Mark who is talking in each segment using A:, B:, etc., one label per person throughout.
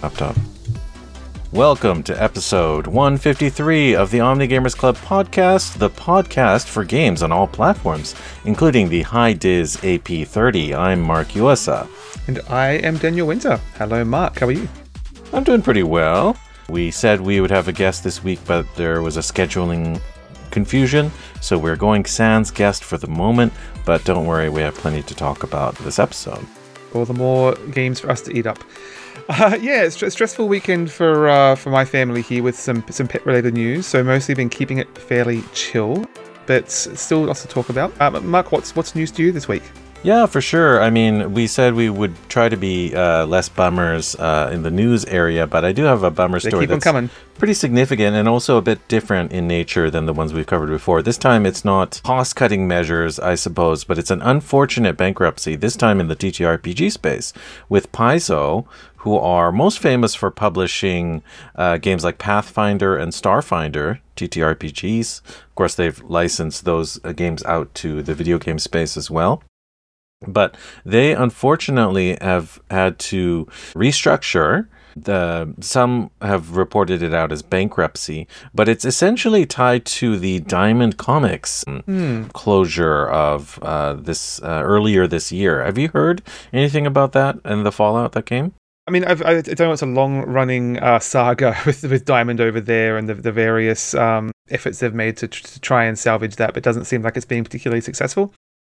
A: up top. Welcome to episode 153 of the OmniGamers Club podcast, the podcast for games on all platforms, including the Hi-Diz AP30. I'm Mark Uasa.
B: And I am Daniel Winter. Hello, Mark. How are you?
A: I'm doing pretty well. We said we would have a guest this week, but there was a scheduling confusion, so we're going sans guest for the moment, but don't worry, we have plenty to talk about this episode.
B: All the more games for us to eat up. It's a stressful weekend for my family here with some pet-related news, so mostly been keeping it fairly chill, but still lots to talk about. Mark, what's news to you this week?
A: Yeah, for sure. I mean, we said we would try to be less bummers in the news area, but I do have a bummer story that's pretty significant and also a bit different in nature than the ones we've covered before. This time it's not cost-cutting measures, I suppose, but it's an unfortunate bankruptcy, this time in the TTRPG space, with Paizo, who are most famous for publishing games like Pathfinder and Starfinder, TTRPGs. Of course, they've licensed those games out to the video game space as well. But they unfortunately have had to restructure. Some have reported it out as bankruptcy, but it's essentially tied to the Diamond Comics closure of this earlier this year. Have you heard anything about that and the fallout that came?
B: I mean, I don't know, it's a long-running saga with Diamond over there and the various efforts they've made to try and salvage that, but it doesn't seem like it's being particularly successful.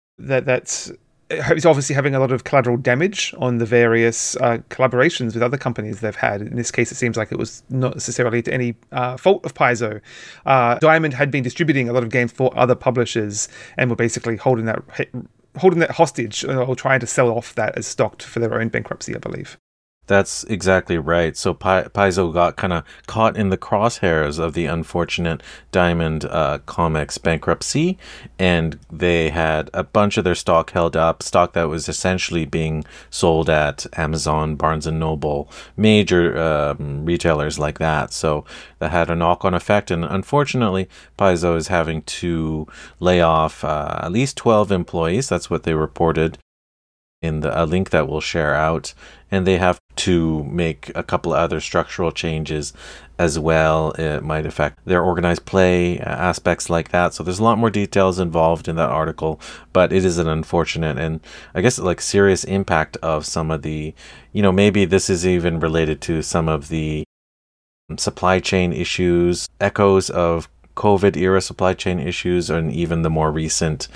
B: It's obviously having a lot of collateral damage on the various collaborations with other companies they've had. In this case, it seems like it was not necessarily to any fault of Paizo. Diamond had been distributing a lot of games for other publishers and were basically holding that hostage or trying to sell off that as stock for their own bankruptcy, I believe.
A: That's exactly right. So Paizo got kind of caught in the crosshairs of the unfortunate Diamond Comics bankruptcy, and they had a bunch of their stock held up, stock that was essentially being sold at Amazon, Barnes & Noble, major retailers like that. So that had a knock-on effect, and unfortunately, Paizo is having to lay off at least 12 employees. That's what they reported in a link that we'll share out, and they have to make a couple of other structural changes as well. It might affect their organized play aspects like that, so there's a lot more details involved in that article, but it is an unfortunate and I guess like serious impact of some of the, maybe this is even related to some of the supply chain issues, echoes of COVID era supply chain issues, and even the more recent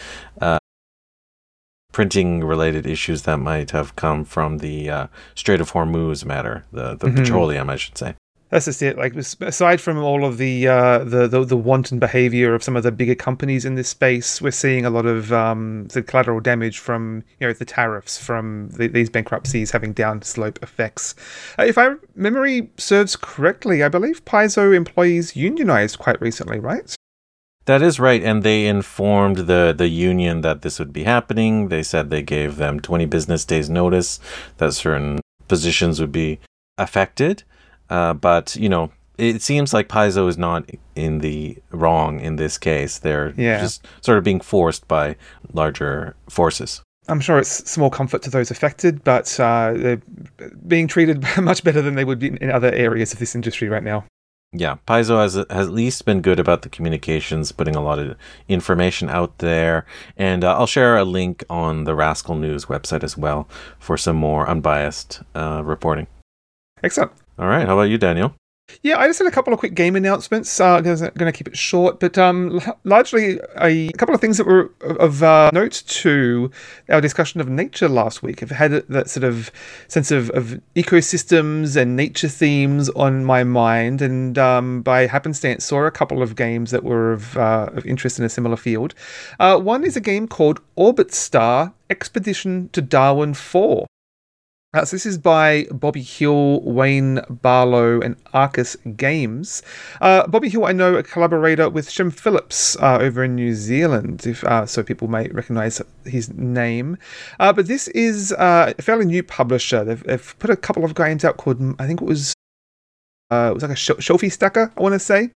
A: printing related issues that might have come from the Strait of Hormuz matter, the petroleum, I should say.
B: That's just it. Like, aside from all of the wanton behavior of some of the bigger companies in this space, we're seeing a lot of the collateral damage from the tariffs, from these bankruptcies having downslope effects. If memory serves correctly, I believe Paizo employees unionized quite recently, right?
A: That is right, and they informed the union that this would be happening. They said they gave them 20 business days notice that certain positions would be affected. But, it seems like Paizo is not in the wrong in this case. They're just sort of being forced by larger forces.
B: I'm sure it's small comfort to those affected, but they're being treated much better than they would be in other areas of this industry right now.
A: Yeah, Paizo has at least been good about the communications, putting a lot of information out there. And I'll share a link on the Rascal News website as well for some more unbiased reporting.
B: Excellent.
A: All right, how about you, Daniel?
B: Yeah, I just had a couple of quick game announcements. I'm going to keep it short, but largely a couple of things that were of note to our discussion of nature last week. I've had that sort of sense of ecosystems and nature themes on my mind, and by happenstance saw a couple of games that were of interest in a similar field. One is a game called Orbit Star Expedition to Darwin 4. So this is by Bobby Hill, Wayne Barlow, and Arcus Games. Bobby Hill, I know, a collaborator with Shem Phillips over in New Zealand, so people may recognise his name. But this is a fairly new publisher. They've put a couple of games out called, I think it was like a Shelfie Stacker, I want to say.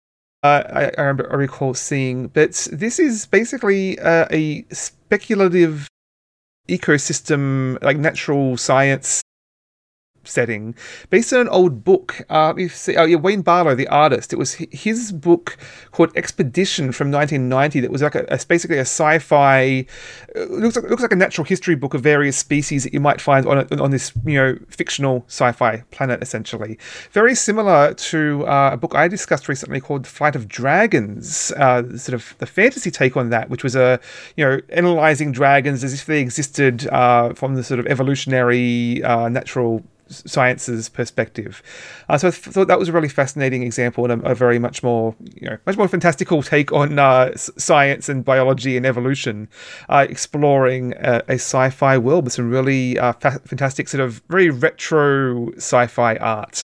B: I recall seeing, but this is basically a speculative ecosystem, like natural science setting based on an old book. Wayne Barlow, the artist, it was his book called Expedition from 1990 that was like basically a sci-fi, looks like a natural history book of various species that you might find on this fictional sci-fi planet, essentially. Very similar to a book I discussed recently called Flight of Dragons, sort of the fantasy take on that, which was analyzing dragons as if they existed from the sort of evolutionary natural sciences perspective. So I thought that was a really fascinating example and a very much more fantastical take on science and biology and evolution, exploring a sci-fi world with some really fantastic sort of very retro sci-fi art.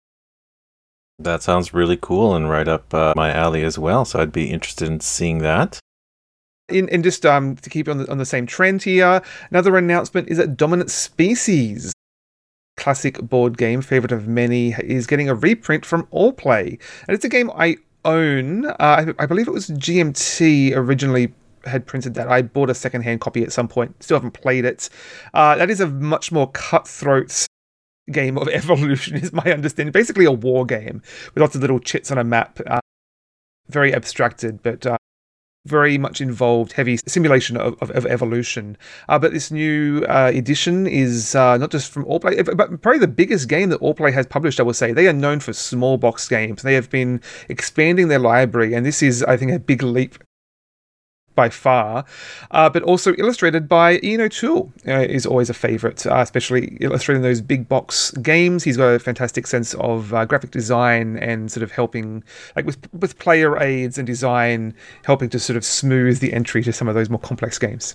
A: That sounds really cool and right up my alley as well. So I'd be interested in seeing that.
B: In just to keep on the same trend here, another announcement is that Dominant Species, classic board game, favorite of many, is getting a reprint from Allplay. And it's a game I own. I believe it was GMT originally had printed that. I bought a secondhand copy at some point. Still haven't played it. That is a much more cutthroat game of evolution, is my understanding. Basically a war game with lots of little chits on a map. Very abstracted, but very much involved, heavy simulation of evolution. But this new edition is not just from Allplay, but probably the biggest game that Allplay has published, I would say. They are known for small box games. They have been expanding their library, and this is, I think, a big leap by far, but also illustrated by Ian O'Toole, is always a favourite, especially illustrating those big box games. He's got a fantastic sense of graphic design and sort of helping, like with player aids and design, helping to sort of smooth the entry to some of those more complex games.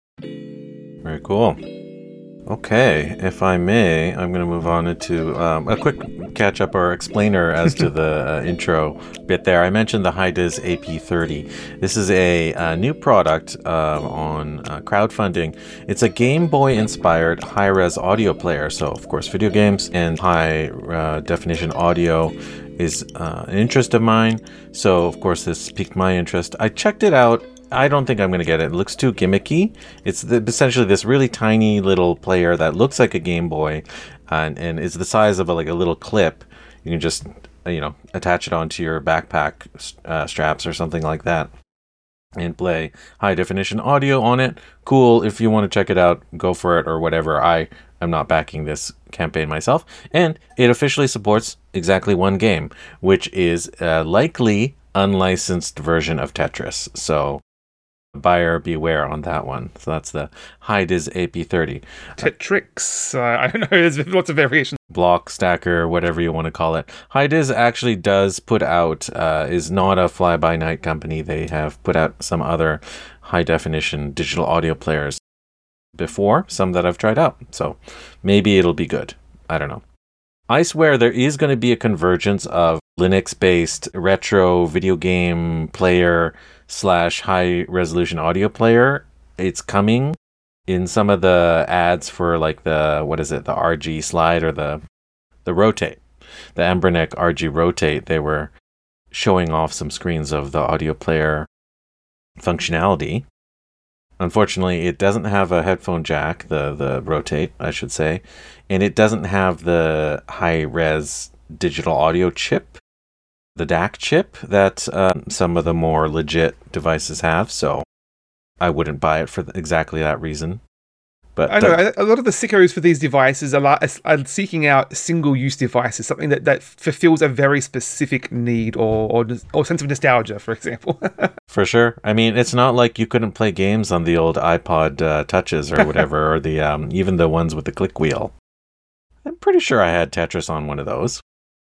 A: Very cool. Okay, if I may, I'm going to move on into a quick catch-up or explainer as to the intro bit there. I mentioned the HiDiz AP30. This is a new product on crowdfunding. It's a Game Boy-inspired high-res audio player. So, of course, video games and high-definition audio is an interest of mine. So, of course, this piqued my interest. I checked it out. I don't think I'm going to get it. It looks too gimmicky. It's essentially this really tiny little player that looks like a Game Boy and is the size of a little clip. You can just, attach it onto your backpack straps or something like that and play high definition audio on it. Cool. If you want to check it out, go for it or whatever. I am not backing this campaign myself. And it officially supports exactly one game, which is a likely unlicensed version of Tetris. So buyer beware on that one. So that's the HiDiz AP30.
B: Tetrix, I don't know, there's lots of variations.
A: Block stacker, whatever you want to call it. HiDiz actually does put out, is not a fly-by-night company. They have put out some other high-definition digital audio players before, some that I've tried out. So maybe it'll be good. I don't know. I swear there is going to be a convergence of Linux-based retro video game player / high resolution audio player. It's coming in some of the ads for the RG Slide or the Rotate, the Anbernic RG Rotate. They were showing off some screens of the audio player functionality. Unfortunately, it doesn't have a headphone jack, the Rotate, I should say, and it doesn't have the high-res digital audio chip, the DAC chip that some of the more legit devices have, so I wouldn't buy it for exactly that reason. But
B: I know a lot of the sickos for these devices are seeking out single-use devices, something that fulfills a very specific need or sense of nostalgia, for example.
A: For sure. I mean, it's not like you couldn't play games on the old iPod Touches or whatever, or the even the ones with the click wheel. I'm pretty sure I had Tetris on one of those.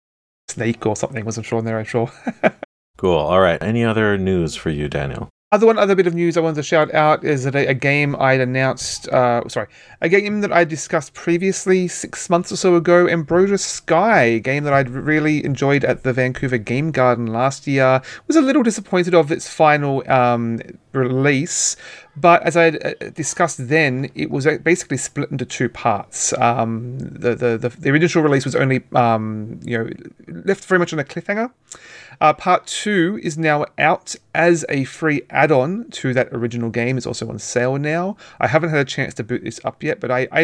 B: Snake or something wasn't sure on there, I'm sure.
A: Cool. All right. Any other news for you, Daniel?
B: Other bit of news I wanted to shout out is that a game I'd announced, a game that I discussed previously 6 months or so ago, Ambrosia Sky, a game that I'd really enjoyed at the Vancouver Game Garden last year. Was a little disappointed of its final release, but as I discussed then, it was basically split into two parts. The initial release was only left very much on a cliffhanger. Part 2 is now out as a free add-on to that original game. It's also on sale now. I haven't had a chance to boot this up yet, but I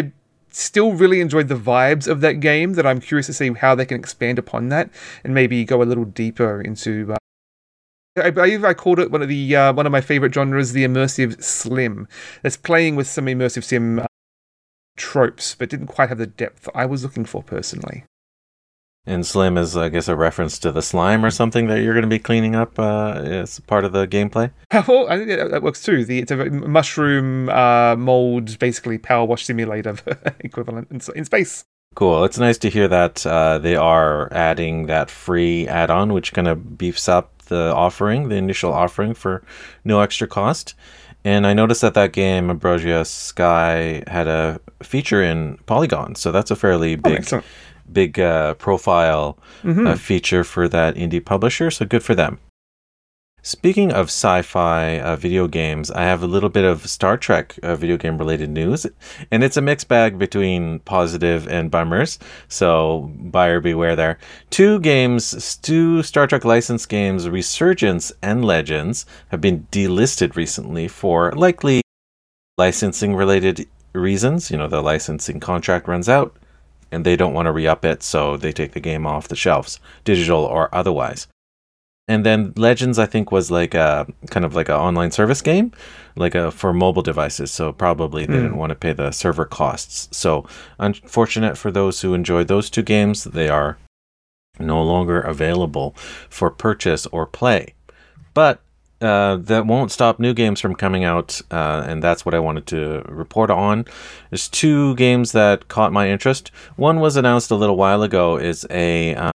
B: still really enjoyed the vibes of that game, that I'm curious to see how they can expand upon that and maybe go a little deeper into. I believe I called it one of my favorite genres, the immersive slim. That's playing with some immersive sim tropes, but didn't quite have the depth I was looking for personally.
A: And Slim is, I guess, a reference to the slime or something that you're going to be cleaning up as part of the gameplay?
B: Well, I think that works too. It's a mushroom mold, basically power wash simulator equivalent in space.
A: Cool. It's nice to hear that they are adding that free add-on, which kind of beefs up the initial offering for no extra cost. And I noticed that game, Ambrosia Sky, had a feature in Polygon, so that's a fairly big profile feature for that indie publisher, so good for them. Speaking of sci-fi video games, I have a little bit of Star Trek video game related news, and it's a mixed bag between positive and bummers, so buyer beware there. Two Star Trek licensed games, Resurgence and Legends, have been delisted recently for likely licensing related reasons. You know, the licensing contract runs out and they don't want to re-up it, so they take the game off the shelves, digital or otherwise. And then Legends, I think, was like a kind of like an online service game, for mobile devices. So probably they didn't want to pay the server costs. So unfortunate for those who enjoyed those two games, they are no longer available for purchase or play. But that won't stop new games from coming out, and that's what I wanted to report on. There's two games that caught my interest. One was announced a little while ago, is a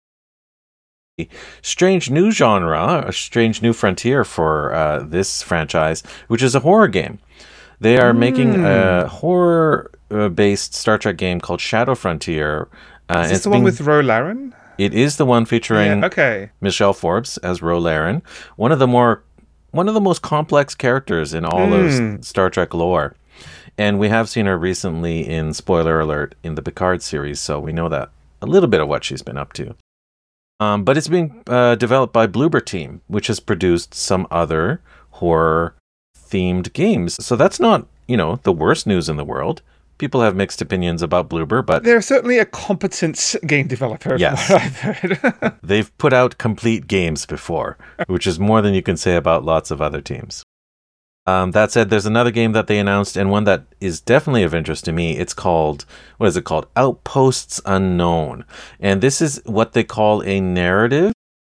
A: strange new genre, a strange new frontier for this franchise, which is a horror game. They are making a horror-based Star Trek game called Shadow Frontier.
B: Is this the one with Ro Laren?
A: It is the one featuring Michelle Forbes as Ro Laren, one of the most complex characters in all of Star Trek lore. And we have seen her recently in, spoiler alert, in the Picard series, so we know that a little bit of what she's been up to. But it's being developed by Bloober Team, which has produced some other horror-themed games. So that's not, the worst news in the world. People have mixed opinions about Bloober, but
B: they're certainly a competent game developer.
A: Yes.
B: From what I've heard.
A: They've put out complete games before, which is more than you can say about lots of other teams. That said, there's another game that they announced, and one that is definitely of interest to me. It's called, Outposts Unknown. And this is what they call a narrative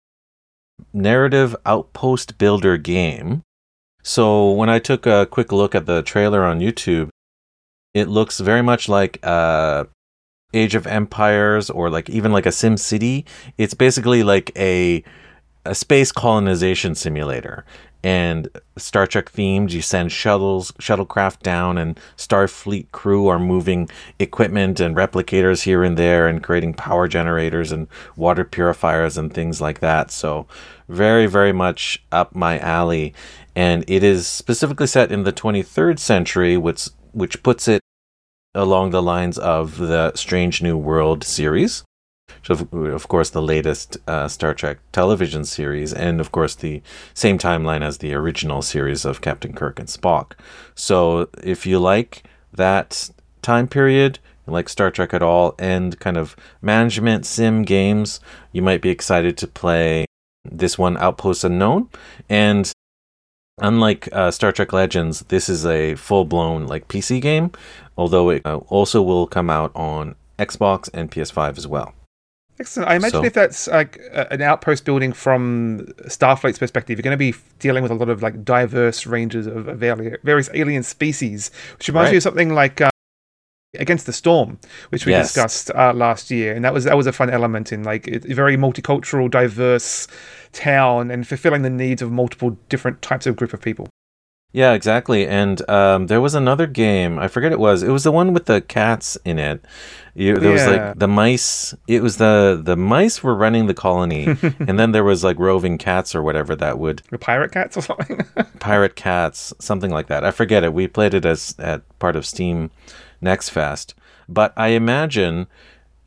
A: outpost builder game. So when I took a quick look at the trailer on YouTube, it looks very much like Age of Empires, or even like a Sim City. It's basically like a space colonization simulator. And Star Trek themed, you send shuttlecraft down, and Starfleet crew are moving equipment and replicators here and there and creating power generators and water purifiers and things like that. So very, very much up my alley. And it is specifically set in the 23rd century, which puts it along the lines of the Strange New World series. So, of course, the latest Star Trek television series, and of course the same timeline as the original series of Captain Kirk and Spock. So if you like that time period, you like Star Trek at all, and kind of management sim games, you might be excited to play this one, Outposts Unknown. And unlike Star Trek Legends, this is a full-blown PC game, although it also will come out on Xbox and PS5 as well.
B: Excellent. I imagine if that's like an outpost building from Starfleet's perspective, you're going to be dealing with a lot of diverse ranges of various alien species, which reminds me of something like Against the Storm, which we discussed last year, and that was a fun element in a very multicultural, diverse town and fulfilling the needs of multiple different types of group of people.
A: Yeah, exactly. And there was another game, I forget it was the one with the cats in it. There was the mice. It was the mice were running the colony, and then there was roving cats or whatever that would...
B: The pirate cats or something?
A: Pirate cats, something like that. I forget it. We played it at part of Steam Next Fest. But I imagine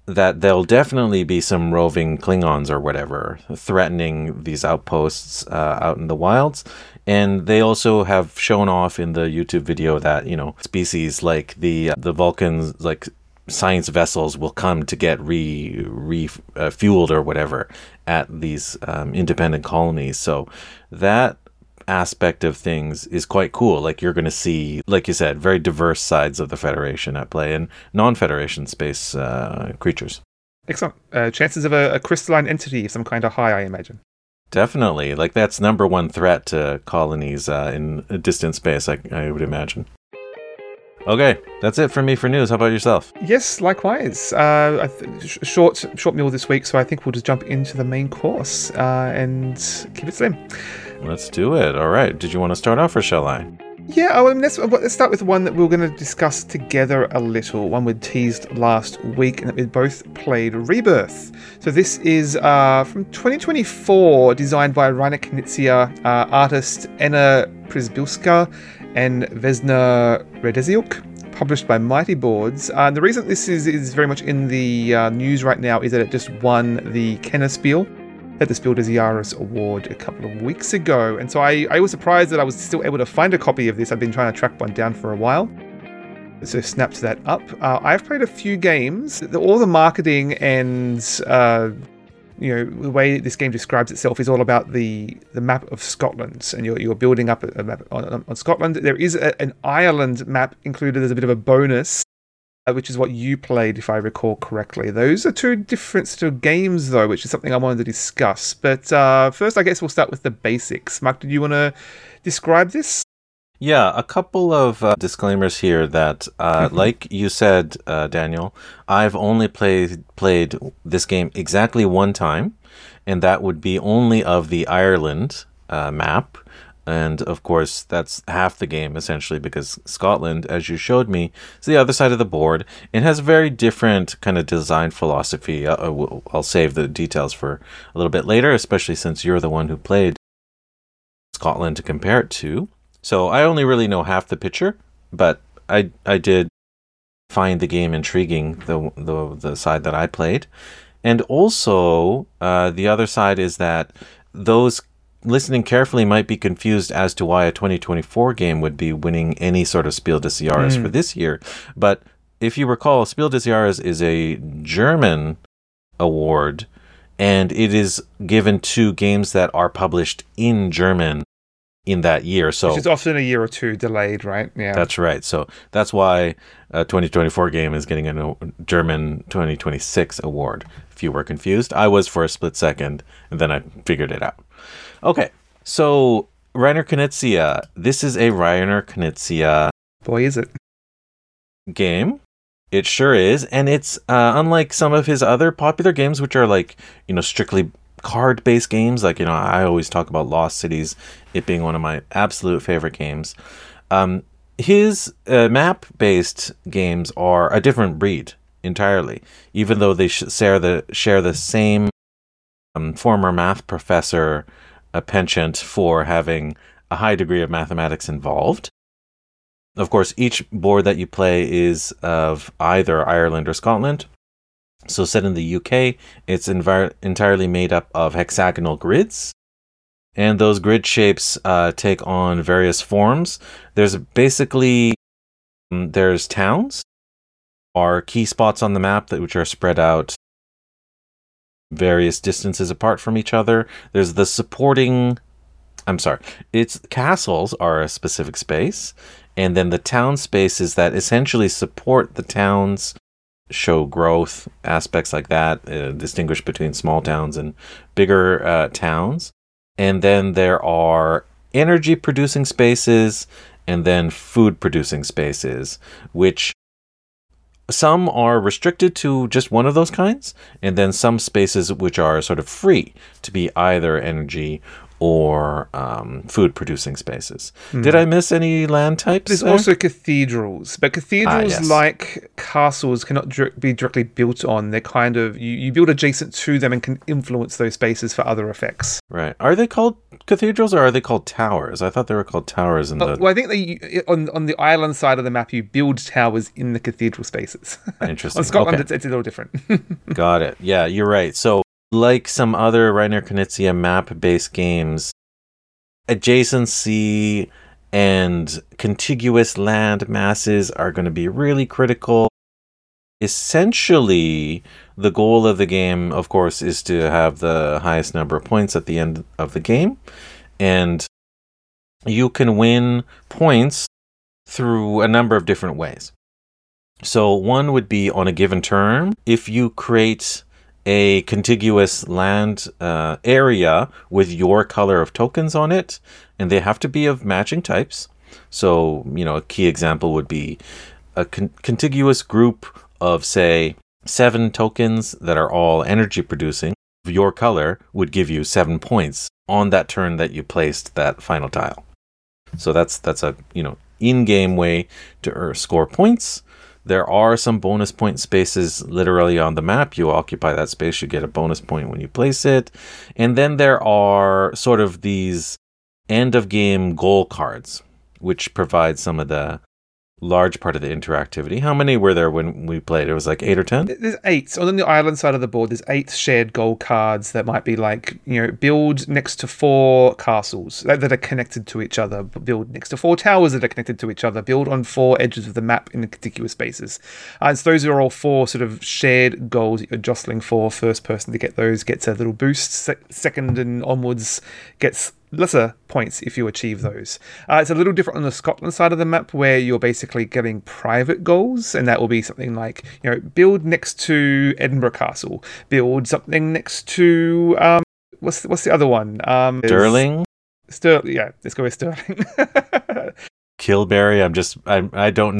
A: that there'll definitely be some roving Klingons or whatever threatening these outposts out in the wilds. And they also have shown off in the YouTube video that, species like the Vulcans, like science vessels, will come to get refueled or whatever at these independent colonies. So that aspect of things is quite cool. Like, you're going to see, like you said, very diverse sides of the Federation at play and non-Federation space creatures.
B: Excellent. Chances of a crystalline entity of some kind are high, I imagine.
A: Definitely. Like, that's number one threat to colonies in distant space, I would imagine. Okay, that's it for me for news. How about yourself?
B: Yes, likewise. Short meal this week, so I think we'll just jump into the main course and keep it slim.
A: Let's do it. All right. Did you want to start off, or shall I?
B: Yeah, let's start with one that we're going to discuss together a little, one we teased last week, and that we both played, Rebirth. So this is from 2024, designed by Reiner Knizia, artist Anna Przybylska and Vesna Radeziuk, published by Mighty Boards. The reason this is very much in the news right now is that it just won the Kennerspiel at the Spiel des Jahres award a couple of weeks ago. And so I was surprised that I was still able to find a copy of this. I've been trying to track one down for a while. So snapped that up. I've played a few games. All the marketing and the way this game describes itself is all about the map of Scotland, and you're building up a map on Scotland. There is an Ireland map included as a bit of a bonus, which is what you played, if I recall correctly. Those are two different sort of games, though, which is something I wanted to discuss. But first, I guess we'll start with the basics. Mark, did you want to describe this?
A: Yeah, a couple of disclaimers here that, like you said, Daniel, I've only played this game exactly one time, and that would be only of the Ireland map. And, of course, that's half the game, essentially, because Scotland, as you showed me, is the other side of the board. It has a very different kind of design philosophy. I'll save the details for a little bit later, especially since you're the one who played Scotland to compare it to. So I only really know half the picture, but I did find the game intriguing, the side that I played. And also, the other side is that those listening carefully might be confused as to why a 2024 game would be winning any sort of Spiel des Jahres for this year. But if you recall, Spiel des Jahres is a German award, and it is given to games that are published in German in that year. So,
B: which is often a year or two delayed, right? Yeah,
A: that's right. So that's why a 2024 game is getting a German 2026 award. If you were confused, I was for a split second, and then I figured it out. Okay, so Reiner Knizia. This is a Reiner Knizia.
B: Boy, is it.
A: Game. It sure is. And it's unlike some of his other popular games, which are like, strictly card-based games. Like, I always talk about Lost Cities, it being one of my absolute favorite games. His map-based games are a different breed entirely, even though they share the same former math professor a penchant for having a high degree of mathematics involved. Of course, each board that you play is of either Ireland or Scotland. So set in the UK, it's entirely made up of hexagonal grids. And those grid shapes take on various forms. There's towns, are key spots on the map which are spread out various distances apart from each other. There's its castles are a specific space, and then the town spaces that essentially support the towns, show growth, aspects like that, distinguish between small towns and bigger towns. And then there are energy producing spaces and then food producing spaces, which some are restricted to just one of those kinds, and then some spaces which are sort of free to be either energy or food producing spaces. Did I miss any land types?
B: There's
A: there?
B: also cathedrals, but cathedrals,
A: yes.
B: like castles, cannot be directly built on. They're kind of, you build adjacent to them and can influence those spaces for other effects.
A: Right. Are they called cathedrals or are they called towers? I thought they were called towers in the...
B: Well, I think that on the island side of the map, you build towers in the cathedral spaces.
A: Interesting.
B: On Scotland,
A: Okay.
B: it's a little different.
A: Got it. Yeah, you're right. So, like some other Reiner Knizia map-based games, adjacency and contiguous land masses are going to be really critical. Essentially, the goal of the game, of course, is to have the highest number of points at the end of the game. And you can win points through a number of different ways. So one would be on a given turn, if you create a contiguous land area with your color of tokens on it, and they have to be of matching types. So, a key example would be a contiguous group of, say, 7 tokens that are all energy producing. Your color would give you 7 points on that turn that you placed that final tile. So that's a in-game way to score points. There are some bonus point spaces literally on the map. You occupy that space, you get a bonus point when you place it. And then there are sort of these end-of-game goal cards, which provide some of the large part of the interactivity. How many were there when we played? It was like 8 or 10?
B: There's 8. On the island side of the board, there's 8 shared goal cards that might be like, build next to 4 castles that are connected to each other, build next to 4 towers that are connected to each other, build on 4 edges of the map in contiguous spaces. And so those are all 4 sort of shared goals that you're jostling for. First person to get those gets a little boost. Second and onwards gets lesser points if you achieve those. It's a little different on the Scotland side of the map, where you're basically getting private goals, and that will be something like, build next to Edinburgh Castle, build something next to what's the other one?
A: Stirling?
B: Yeah, let's go with Stirling.
A: Kilberry. I don't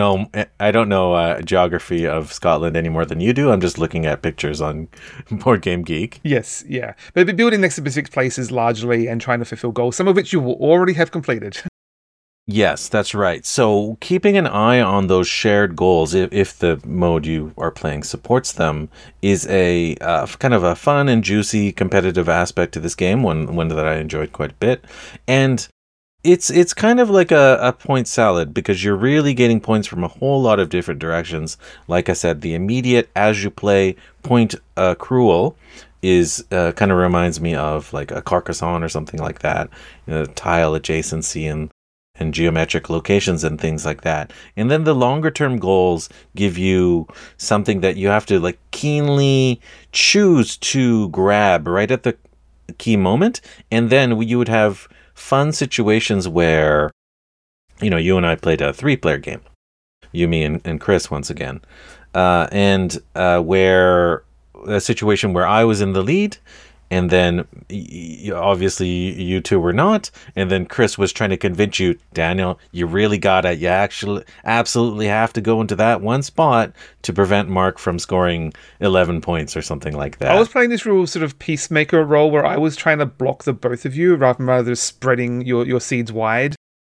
A: know geography of Scotland any more than you do. I'm just looking at pictures on Board Game Geek.
B: Yes, yeah. But building next to specific places largely and trying to fulfill goals, some of which you will already have completed.
A: Yes, that's right. So keeping an eye on those shared goals, if the mode you are playing supports them, is a kind of a fun and juicy competitive aspect to this game, one that I enjoyed quite a bit. And it's kind of like a point salad, because you're really getting points from a whole lot of different directions. Like I said, the immediate as you play point accrual is kind of reminds me of like a Carcassonne or something like that. Tile adjacency and geometric locations and things like that. And then the longer term goals give you something that you have to like keenly choose to grab right at the key moment. And then you would have fun situations where, you and I played a 3-player game, you, me, and Chris once again, and where a situation where I was in the lead, and then obviously you two were not, and then Chris was trying to convince you, Daniel, you really got it. You actually absolutely have to go into that one spot to prevent Mark from scoring 11 points or something like that.
B: I was playing this real sort of peacemaker role where I was trying to block the both of you rather than spreading your seeds wide.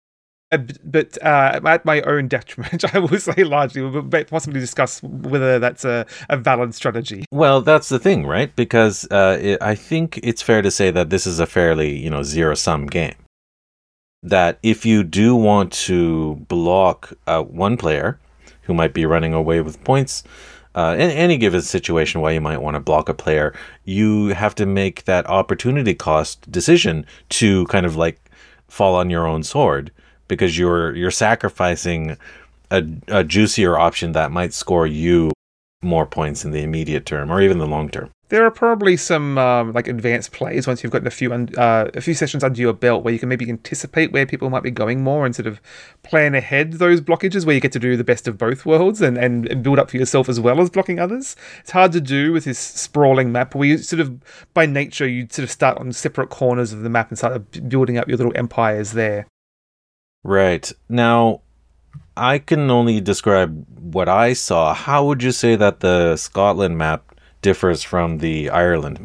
B: But at my own detriment, I will say largely. We'll possibly discuss whether that's a valid strategy.
A: Well, that's the thing, right? Because I think it's fair to say that this is a fairly, zero-sum game. That if you do want to block one player who might be running away with points, in any given situation where you might want to block a player, you have to make that opportunity cost decision to kind of like fall on your own sword, because you're sacrificing a juicier option that might score you more points in the immediate term or even the long term.
B: There are probably some like advanced plays once you've gotten a few sessions under your belt where you can maybe anticipate where people might be going more and sort of plan ahead those blockages, where you get to do the best of both worlds and build up for yourself as well as blocking others. It's hard to do with this sprawling map where you sort of, by nature, you sort of start on separate corners of the map and start building up your little empires there.
A: Right. Now, I can only describe what I saw. How would you say that the Scotland map differs from the Ireland map?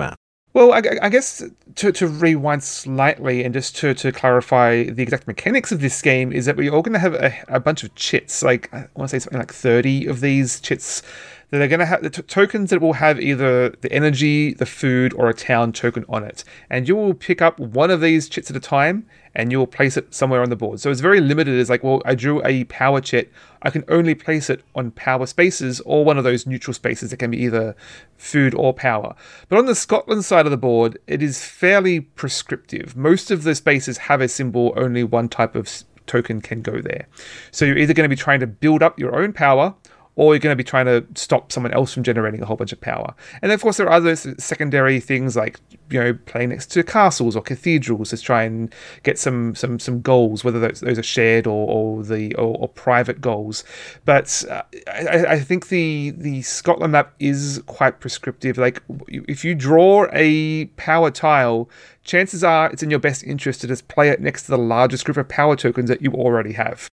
B: Well, I guess to rewind slightly and just to clarify the exact mechanics of this game is that we're all going to have a bunch of chits, like I want to say something like 30 of these chits that are going to have the tokens that will have either the energy, the food, or a town token on it. And you will pick up one of these chits at a time and you will place it somewhere on the board. So it's very limited. It's like, well, I drew a power chit. I can only place it on power spaces or one of those neutral spaces that can be either food or power. But on the Scotland side of the board, it is fairly prescriptive. Most of the spaces have a symbol, only one type of token can go there. So you're either going to be trying to build up your own power, or you're going to be trying to stop someone else from generating a whole bunch of power. And then, of course, there are other secondary things like, playing next to castles or cathedrals to try and get some goals, whether those are shared or private goals. But I think the Scotland map is quite prescriptive. Like, if you draw a power tile, chances are it's in your best interest to just play it next to the largest group of power tokens that you already have.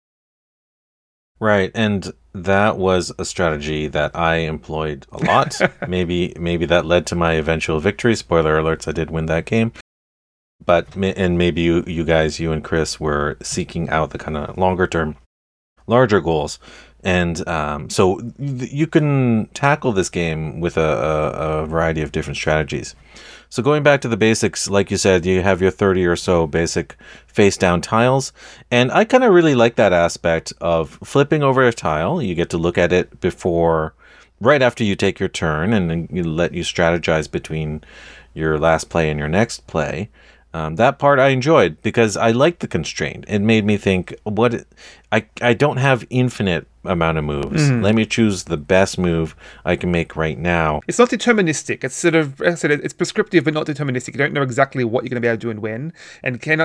A: Right, and that was a strategy that I employed a lot. maybe that led to my eventual victory. Spoiler alerts, I did win that game. But maybe you guys, you and Chris, were seeking out the kind of longer term, larger goals. And so you can tackle this game with a variety of different strategies. So going back to the basics, like you said, you have your 30 or so basic face-down tiles. And I kind of really like that aspect of flipping over a tile. You get to look at it right after you take your turn, and then you strategize between your last play and your next play. That part I enjoyed because I liked the constraint. It made me think, I don't have infinite amount of moves. Let me choose the best move I can make right now.
B: It's not deterministic. It's sort of, as I said, it's prescriptive but not deterministic. You don't know exactly what you're going to be able to do and when. And can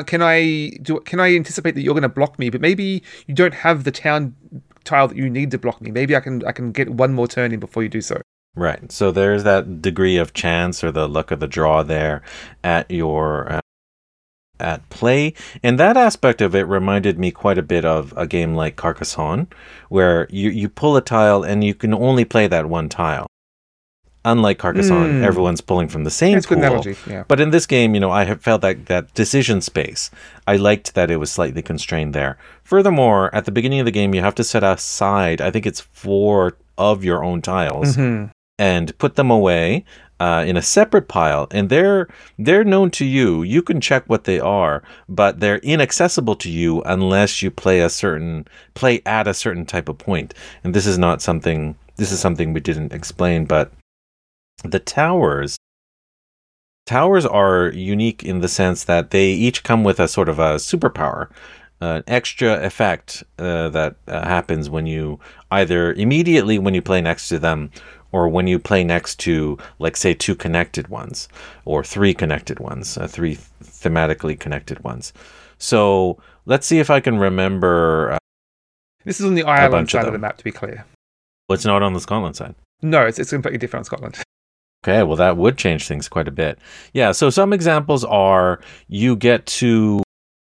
B: I anticipate that you're going to block me? But maybe you don't have the town tile that you need to block me. Maybe I can get one more turn in before you do so.
A: Right. So there's that degree of chance or the luck of the draw there at your at play, and that aspect of it reminded me quite a bit of a game like Carcassonne, where you pull a tile and you can only play that one tile. Unlike Carcassonne, everyone's pulling from the same pool.
B: Good analogy, yeah.
A: But in this game, I have felt that decision space. I liked that it was slightly constrained there. Furthermore, at the beginning of the game, you have to set aside, I think it's 4 of your own tiles, and put them away in a separate pile, and they're known to you. You can check what they are, but they're inaccessible to you unless you play at a certain type of point. And this is something we didn't explain, but the towers are unique in the sense that they each come with a sort of a superpower, an extra effect that happens when you either immediately when you play next to them, or when you play next to, like, say, 2 connected ones, or 3 connected ones, 3 thematically connected ones. So let's see if I can remember.
B: This is on the Ireland side of the map, to be clear.
A: Well, it's not on the Scotland side.
B: No, it's completely different on Scotland.
A: Okay, well, that would change things quite a bit. Yeah, so some examples are you get to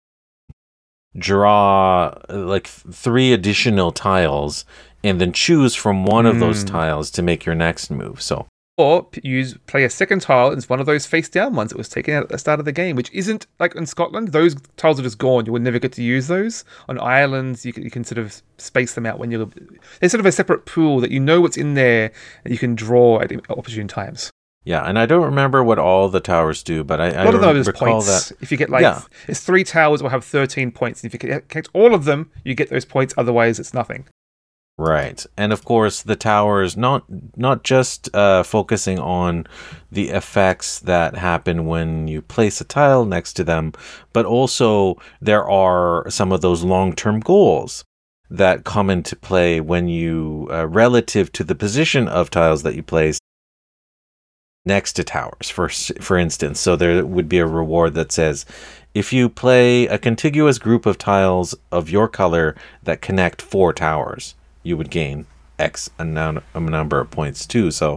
A: draw like 3 additional tiles and then choose from one of those tiles to make your next move.
B: Or play a second tile. It's one of those face-down ones that was taken out at the start of the game, which isn't like in Scotland. Those tiles are just gone. You will never get to use those. On Ireland, you can sort of space them out when there's sort of a separate pool that you know what's in there and you can draw at opportune times.
A: Yeah, and I don't remember what all the towers do, but I
B: of them is
A: recall
B: points.
A: That.
B: If you get it's 3 towers will have 13 points. And if you collect all of them, you get those points. Otherwise, it's nothing.
A: Right. And of course, the towers, not just focusing on the effects that happen when you place a tile next to them, but also there are some of those long-term goals that come into play when you, relative to the position of tiles that you place next to towers, for instance. So there would be a reward that says, if you play a contiguous group of tiles of your color that connect 4 towers, you would gain X a number of points too. So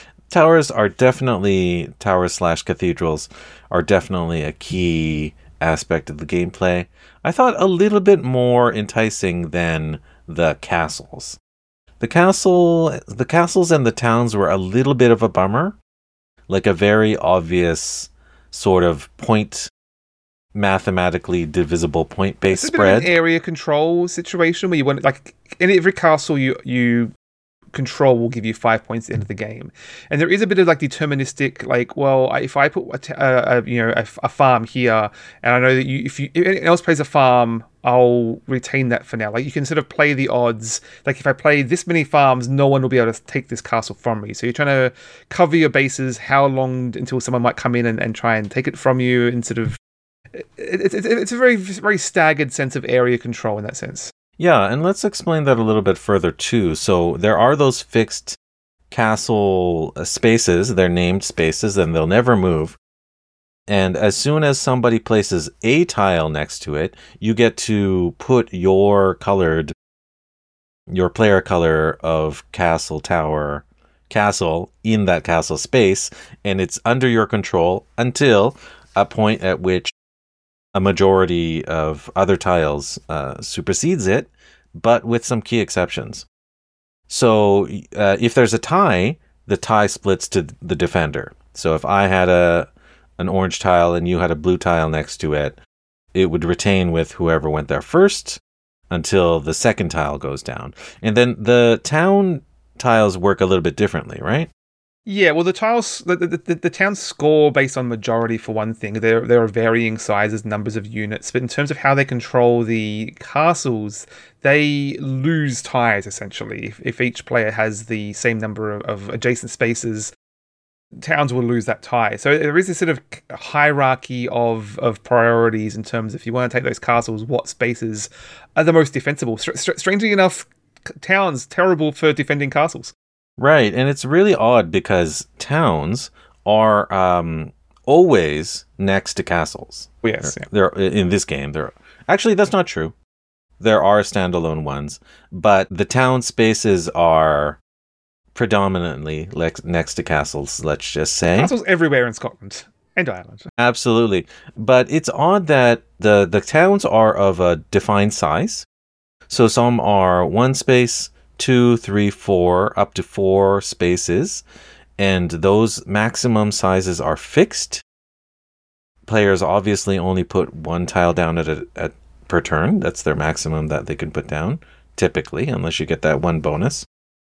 A: towers/cathedrals are definitely a key aspect of the gameplay. I thought a little bit more enticing than the castles. The castles and the towns were a little bit of a bummer. like a very obvious sort of point, mathematically divisible point-based
B: It's a bit of an
A: spread.
B: area control situation where you want, like, in every castle you control will give you 5 points at the end of the game, and there is a bit of like deterministic, like, well, if I put a farm here, and I know that if anyone else plays a farm, I'll retain that for now. Like, you can sort of play the odds. Like, if I play this many farms, no one will be able to take this castle from me. So you're trying to cover your bases. How long until someone might come in and try and take it from you, and sort of it's a very, very staggered sense of area control in that sense.
A: Yeah, and let's explain that a little bit further too. So there are those fixed castle spaces, they're named spaces, and they'll never move. And as soon as somebody places a tile next to it, you get to put your player color of castle, tower, castle in that castle space, and it's under your control until a point at which a majority of other tiles supersedes it, but with some key exceptions. So if there's a tie, the tie splits to the defender. So if I had an orange tile and you had a blue tile next to it, it would retain with whoever went there first until the second tile goes down. And then the town tiles work a little bit differently, right?
B: Yeah, well, the tiles, the towns score based on majority for one thing. There are varying sizes, numbers of units, but in terms of how they control the castles, they lose ties essentially. If each player has the same number of adjacent spaces, towns will lose that tie. So there is this sort of hierarchy of priorities in terms of, if you want to take those castles, what spaces are the most defensible. Strangely enough, towns terrible for defending castles.
A: Right, and it's really odd because towns are always next to castles.
B: Yes, yeah.
A: They're in this game. They're actually, that's not true. There are standalone ones, but the town spaces are predominantly next to castles. Let's just say
B: Castles everywhere in Scotland and Ireland.
A: Absolutely, but it's odd that the towns are of a defined size. So some are one space, 2, 3, 4, up to 4 spaces, and those maximum sizes are fixed. Players obviously only put one tile down at per turn. That's their maximum that they can put down, typically, unless you get that one bonus.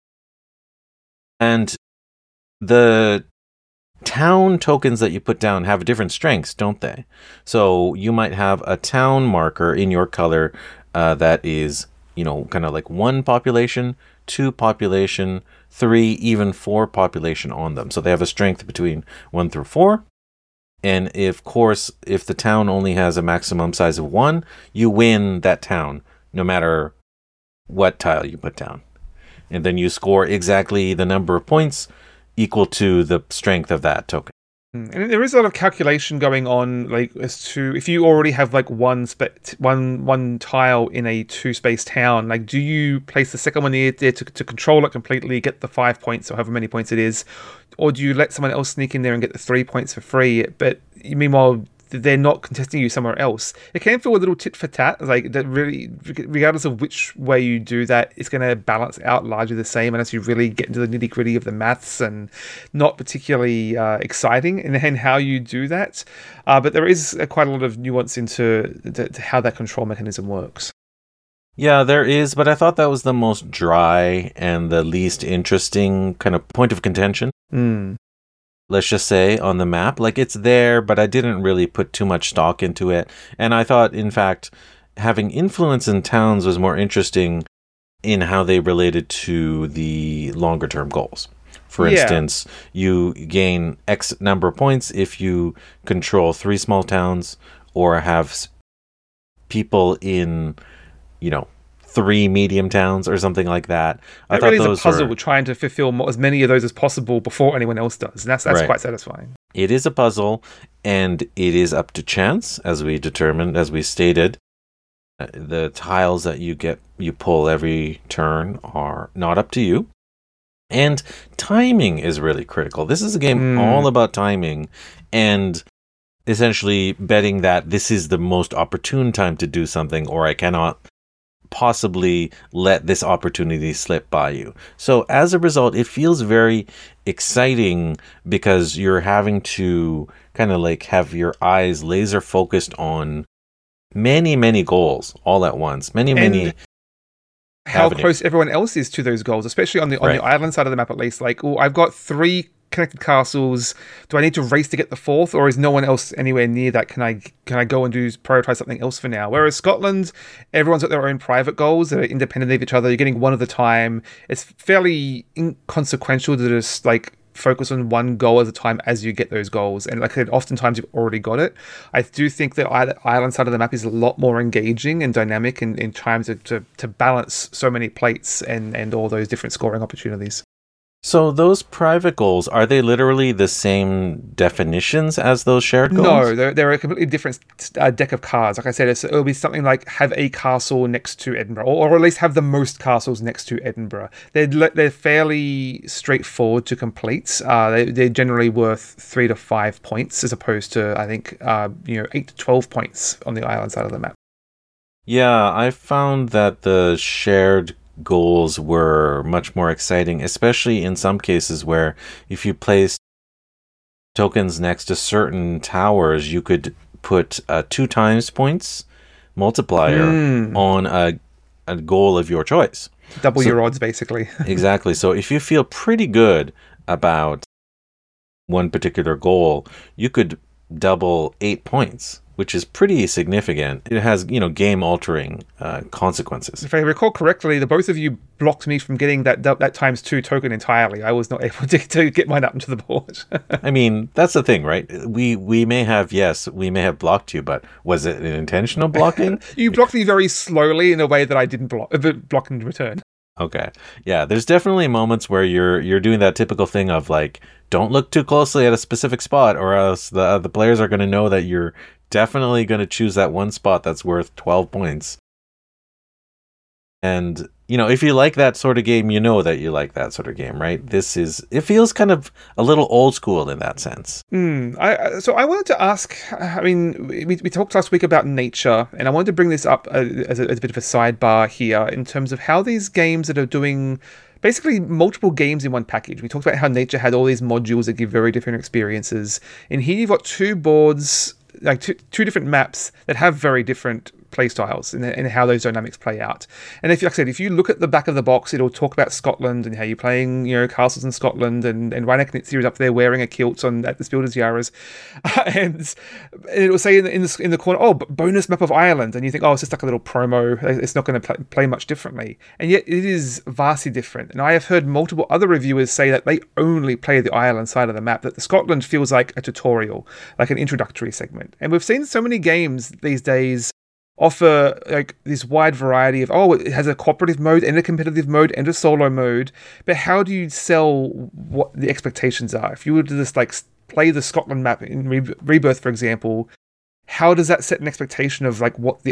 A: And the town tokens that you put down have different strengths, don't they? So you might have a town marker in your color that is, kind of like 1 population, 2 population, 3, even 4 population on them. So they have a strength between 1 through 4. And if the town only has a maximum size of 1, you win that town, no matter what tile you put down. And then you score exactly the number of points equal to the strength of that token.
B: And there is a lot of calculation going on, like, as to if you already have like one tile in a 2-space town, like, do you place the second one there to control it completely, get the 5 points or however many points it is, or do you let someone else sneak in there and get the 3 points for free? But meanwhile, they're not contesting you somewhere else. It can feel a little tit for tat, like that. Really, regardless of which way you do that, it's going to balance out largely the same unless you really get into the nitty gritty of the maths, and not particularly exciting in how you do that. But there is quite a lot of nuance into how that control mechanism works.
A: Yeah, there is, but I thought that was the most dry and the least interesting kind of point of contention. Let's just say, on the map. Like, it's there, but I didn't really put too much stock into it. And I thought, in fact, having influence in towns was more interesting in how they related to the longer term goals. For instance, you gain X number of points if you control 3 small towns, or have people in, 3 medium towns or something like that.
B: I thought really is a puzzle trying to fulfill as many of those as possible before anyone else does. And that's right. Quite satisfying.
A: It is a puzzle, and it is up to chance, as we stated. The tiles that you pull every turn are not up to you. And timing is really critical. This is a game all about timing, and essentially betting that this is the most opportune time to do something, or I cannot possibly let this opportunity slip by you. So as a result, it feels very exciting because you're having to kind of like have your eyes laser focused on many, many goals all at once. Many
B: how
A: avenues.
B: close everyone else is to those goals, especially on the island side of the map at least. Like, oh, I've got 3 connected castles. Do I need to race to get the 4th, or is no one else anywhere near that? Can I go and prioritize something else for now? Whereas Scotland, everyone's got their own private goals that are independent of each other. You're getting one at a time. It's fairly inconsequential to just like focus on one goal at a time as you get those goals. And like I said, oftentimes you've already got it. I do think the island side of the map is a lot more engaging and dynamic in trying to balance so many plates and all those different scoring opportunities.
A: So those private goals, are they literally the same definitions as those shared goals?
B: No, they're a completely different deck of cards. Like I said, it'll be something like have a castle next to Edinburgh, or at least have the most castles next to Edinburgh. They're fairly straightforward to complete. They're generally worth 3 to 5 points, as opposed to, I think, 8 to 12 points on the island side of the map.
A: Yeah, I found that the shared goals were much more exciting, especially in some cases where if you placed tokens next to certain towers, you could put 2 times points multiplier on a goal of your choice.
B: Double your odds, basically.
A: Exactly. So if you feel pretty good about one particular goal, you could double 8 points, which is pretty significant. It has, game-altering consequences.
B: If I recall correctly, the both of you blocked me from getting that times 2 token entirely. I was not able to get mine up into the board.
A: I mean, that's the thing, right? We may have blocked you, but was it an intentional blocking?
B: You blocked me very slowly in a way that I didn't block in return.
A: Okay. Yeah, there's definitely moments where you're doing that typical thing of like, don't look too closely at a specific spot, or else the players are going to know that you're definitely going to choose that one spot that's worth 12 points. And, if you like that sort of game, you know that you like that sort of game, right? It feels kind of a little old school in that sense.
B: So I wanted to ask, we talked last week about nature, and I wanted to bring this up as a bit of a sidebar here in terms of how these games that are doing basically multiple games in one package. We talked about how nature had all these modules that give very different experiences. And here you've got 2 boards, like two different maps that have very different play styles and how those dynamics play out. And if you look at the back of the box, it'll talk about Scotland and how you're playing, castles in Scotland, and Rhina Knizia is up there wearing a kilt at the Builders Yaras, and it'll say in the corner, bonus map of Ireland, and you think, it's just like a little promo. It's not going to play much differently, and yet it is vastly different. And I have heard multiple other reviewers say that they only play the Ireland side of the map, that the Scotland feels like a tutorial, like an introductory segment. And we've seen so many games these days offer like this wide variety of it has a cooperative mode and a competitive mode and a solo mode, but how do you sell what the expectations are? If you were to just like play the Scotland map in Rebirth, for example, how does that set an expectation of like what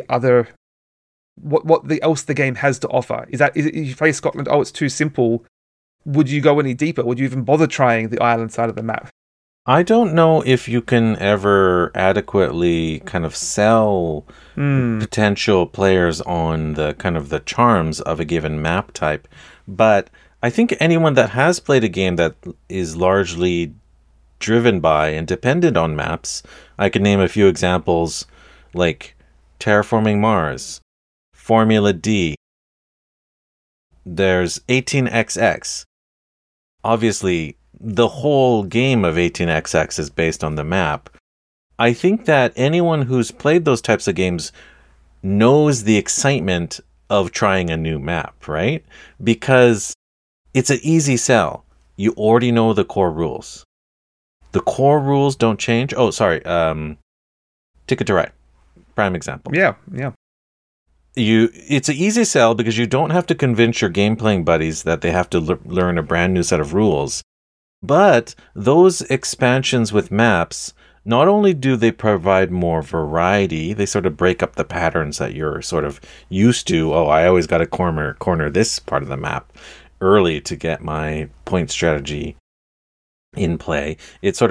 B: else the game has to offer? Is it if you play Scotland, it's too simple, would you go any deeper? Would you even bother trying the Ireland side of the map?
A: I don't know if you can ever adequately kind of sell potential players on the kind of the charms of a given map type, but I think anyone that has played a game that is largely driven by and dependent on maps, I can name a few examples like Terraforming Mars, Formula D, there's 18XX. Obviously, the whole game of 18XX is based on the map. I think that anyone who's played those types of games knows the excitement of trying a new map, right? Because it's an easy sell. You already know the core rules. The core rules don't change. Ticket to Ride. Prime example.
B: Yeah.
A: It's an easy sell because you don't have to convince your game-playing buddies that they have to learn a brand new set of rules. But those expansions with maps, not only do they provide more variety, they sort of break up the patterns that you're sort of used to. I always got to corner this part of the map early to get my point strategy in play. It sort of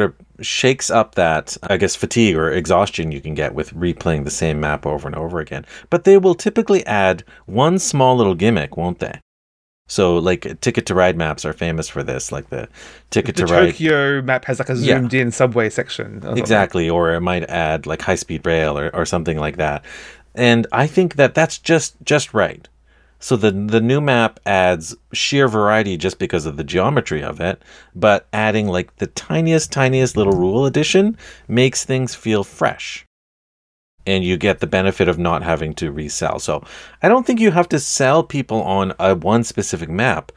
A: shakes up that, I guess, fatigue or exhaustion you can get with replaying the same map over and over again. But they will typically add one small little gimmick, won't they? So, like, Ticket to Ride maps are famous for this, like the Ticket to Ride.
B: The Tokyo map has like a zoomed-in subway section.
A: Exactly, or it might add like high-speed rail or something like that. And I think that that's just right. So the new map adds sheer variety just because of the geometry of it, but adding like the tiniest little rule addition makes things feel fresh. And you get the benefit of not having to resell. So I don't think you have to sell people on one specific map.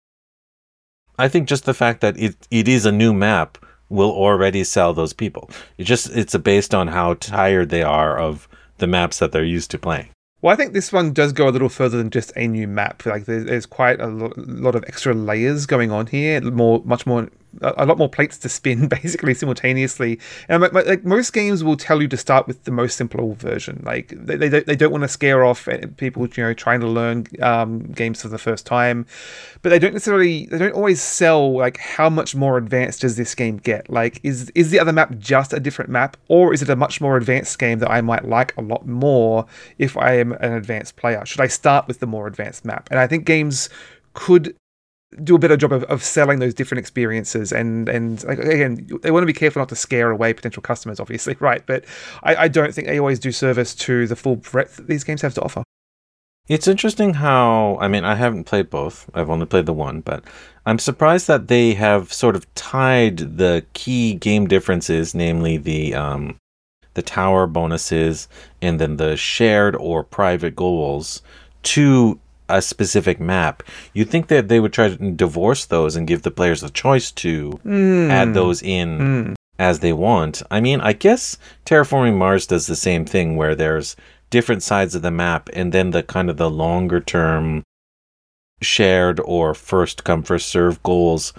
A: I think just the fact that it is a new map will already sell those people. It's based on how tired they are of the maps that they're used to playing.
B: Well, I think this one does go a little further than just a new map. Like there's quite a lot of extra layers going on here. A lot more plates to spin, basically simultaneously. And like most games will tell you to start with the most simple version. Like they don't want to scare off people, trying to learn games for the first time. But they don't always sell like how much more advanced does this game get. Like is the other map just a different map, or is it a much more advanced game that I might like a lot more if I am an advanced player? Should I start with the more advanced map? And I think games could do a better job of selling those different experiences, and like, again, they want to be careful not to scare away potential customers, obviously, right? But I don't think they always do service to the full breadth that these games have to offer.
A: It's interesting how, I mean, I haven't played both. I've only played the one, but I'm surprised that they have sort of tied the key game differences, namely the tower bonuses and then the shared or private goals, to a specific map. You'd think that they would try to divorce those and give the players the choice to add those in as they want. I mean, I guess Terraforming Mars does the same thing, where there's different sides of the map, and then the kind of the longer term shared or first come first serve goals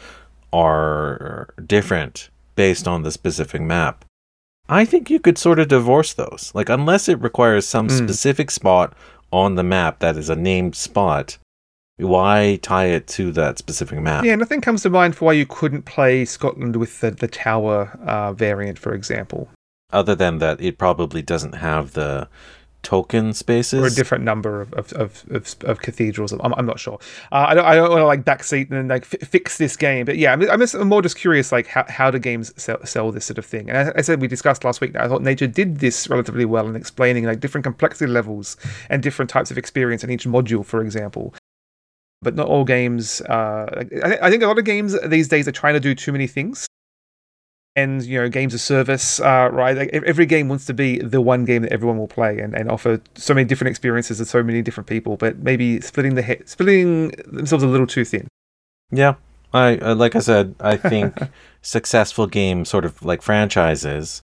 A: are different based on the specific map. I think you could sort of divorce those. Like, unless it requires some specific spot on the map that is a named spot, why tie it to that specific map?
B: Yeah, nothing comes to mind for why you couldn't play Scotland with the tower variant, for example.
A: Other than that, it probably doesn't have the token spaces,
B: or a different number of cathedrals. I'm not sure. I don't want to like backseat and like fix this game, but yeah, I'm more just curious, like how do games sell this sort of thing? And as I said, we discussed last week that I thought Nature did this relatively well in explaining like different complexity levels and different types of experience in each module, for example. But not all games. I think a lot of games these days are trying to do too many things. And, games of service, right? Like every game wants to be the one game that everyone will play and offer so many different experiences to so many different people, but maybe splitting themselves a little too thin.
A: Yeah. I like I said, I think successful game sort of like franchises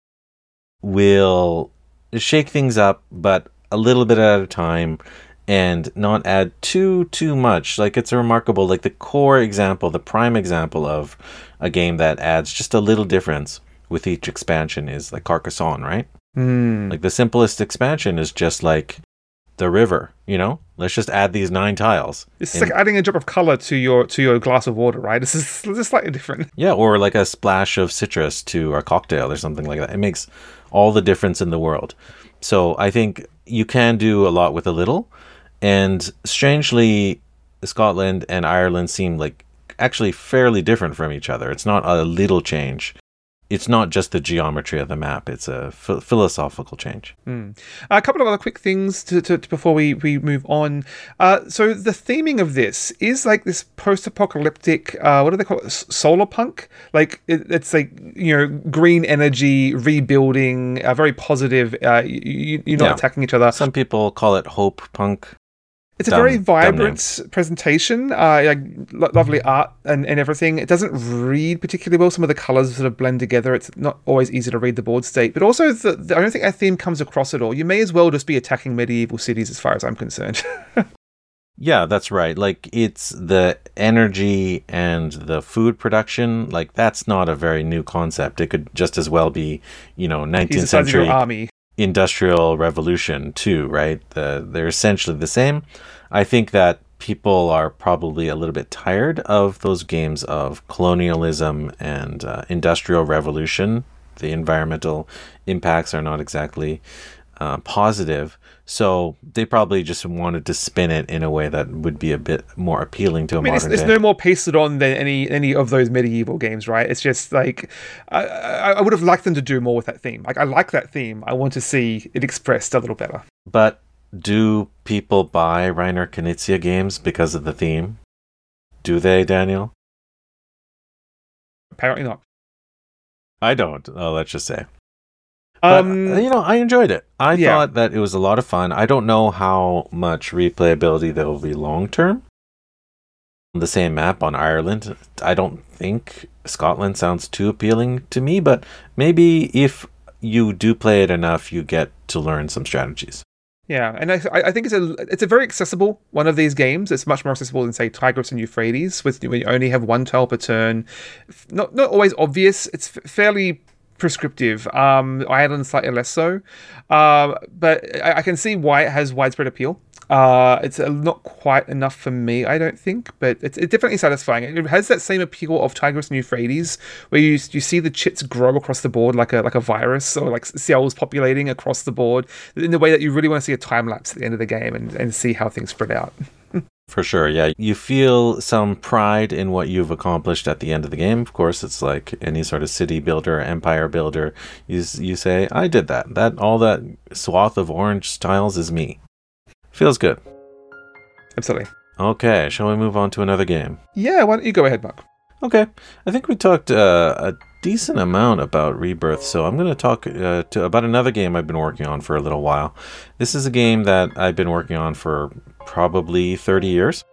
A: will shake things up, but a little bit at a time, and not add too much. Like, it's remarkable, like the core example, the prime example of a game that adds just a little difference with each expansion is like Carcassonne, right? Like the simplest expansion is just like the river, let's just add these 9 tiles.
B: It's like adding a drop of color to your glass of water, right? This is slightly different.
A: Yeah, or like a splash of citrus to a cocktail or something like that. It makes all the difference in the world. So I think you can do a lot with a little. And strangely, Scotland and Ireland seem like actually fairly different from each other. It's not a little change. It's not just the geometry of the map. It's a philosophical change.
B: A couple of other quick things to before we move on. So the theming of this is like this post-apocalyptic, what do they call it? Solar punk? Like it's like, green energy, rebuilding, very positive, you're not attacking each other.
A: Some people call it hope punk.
B: It's a very vibrant presentation, like lovely art and everything. It doesn't read particularly well. Some of the colours sort of blend together. It's not always easy to read the board state. But also, I don't think that theme comes across at all. You may as well just be attacking medieval cities as far as I'm concerned.
A: Yeah, that's right. Like, it's the energy and the food production. Like, that's not a very new concept. It could just as well be, 19th century
B: army. Industrial
A: Revolution too, right? They're essentially the same. I think that people are probably a little bit tired of those games of colonialism and industrial revolution. The environmental impacts are not exactly positive. So they probably just wanted to spin it in a way that would be a bit more appealing to a modern
B: it's
A: day.
B: no more pasted on than any of those medieval games, right? It's just like I would have liked them to do more with that theme. Like I like that theme. I want to see it expressed a little better.
A: But do people buy Reiner Knizia games because of the theme? Do they, Daniel?
B: Apparently not.
A: I don't. Oh, let's just say. But, I enjoyed it. I thought that it was a lot of fun. I don't know how much replayability there will be long term. The same map on Ireland. I don't think Scotland sounds too appealing to me, but maybe if you do play it enough, you get to learn some strategies.
B: Yeah, and I think it's a very accessible one of these games. It's much more accessible than, say, Tigris and Euphrates, when you only have one tile per turn. Not always obvious. It's fairly prescriptive. Ireland slightly less so, but I can see why it has widespread appeal. It's not quite enough for me, I don't think, but it's definitely satisfying. It has that same appeal of Tigris and Euphrates, where you see the chits grow across the board like a virus, or like cells populating across the board in the way that you really want to see a time lapse at the end of the game and see how things spread out.
A: For sure, yeah. You feel some pride in what you've accomplished at the end of the game. Of course, it's like any sort of city builder, empire builder. You say, I did that. All that swath of orange tiles is me. Feels good.
B: Absolutely.
A: Okay, shall we move on to another game?
B: Yeah, why don't you go ahead, Mark?
A: Okay, I think we talked a decent amount about Rebirth, so I'm going to talk about another game I've been working on for a little while. This is a game that I've been working on for probably 30 years.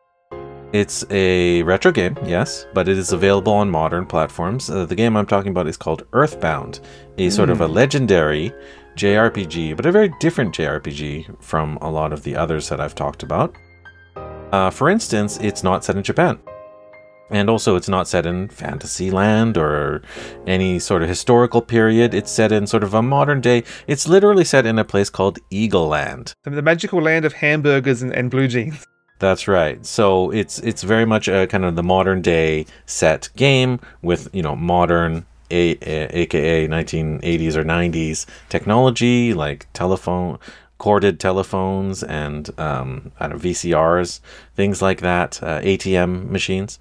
A: It's a retro game, yes, but it is available on modern platforms. The game I'm talking about is called Earthbound, a sort of a legendary JRPG, but a very different JRPG from a lot of the others that I've talked about. For instance, it's not set in Japan. And also, it's not set in Fantasyland or any sort of historical period. It's set in sort of a modern day. It's literally set in a place called Eagle Land.
B: The magical land of hamburgers and blue jeans.
A: That's right. So it's very much a kind of the modern day set game with, modern, aka 1980s or 90s technology like corded telephones and VCRs, things like that, ATM machines.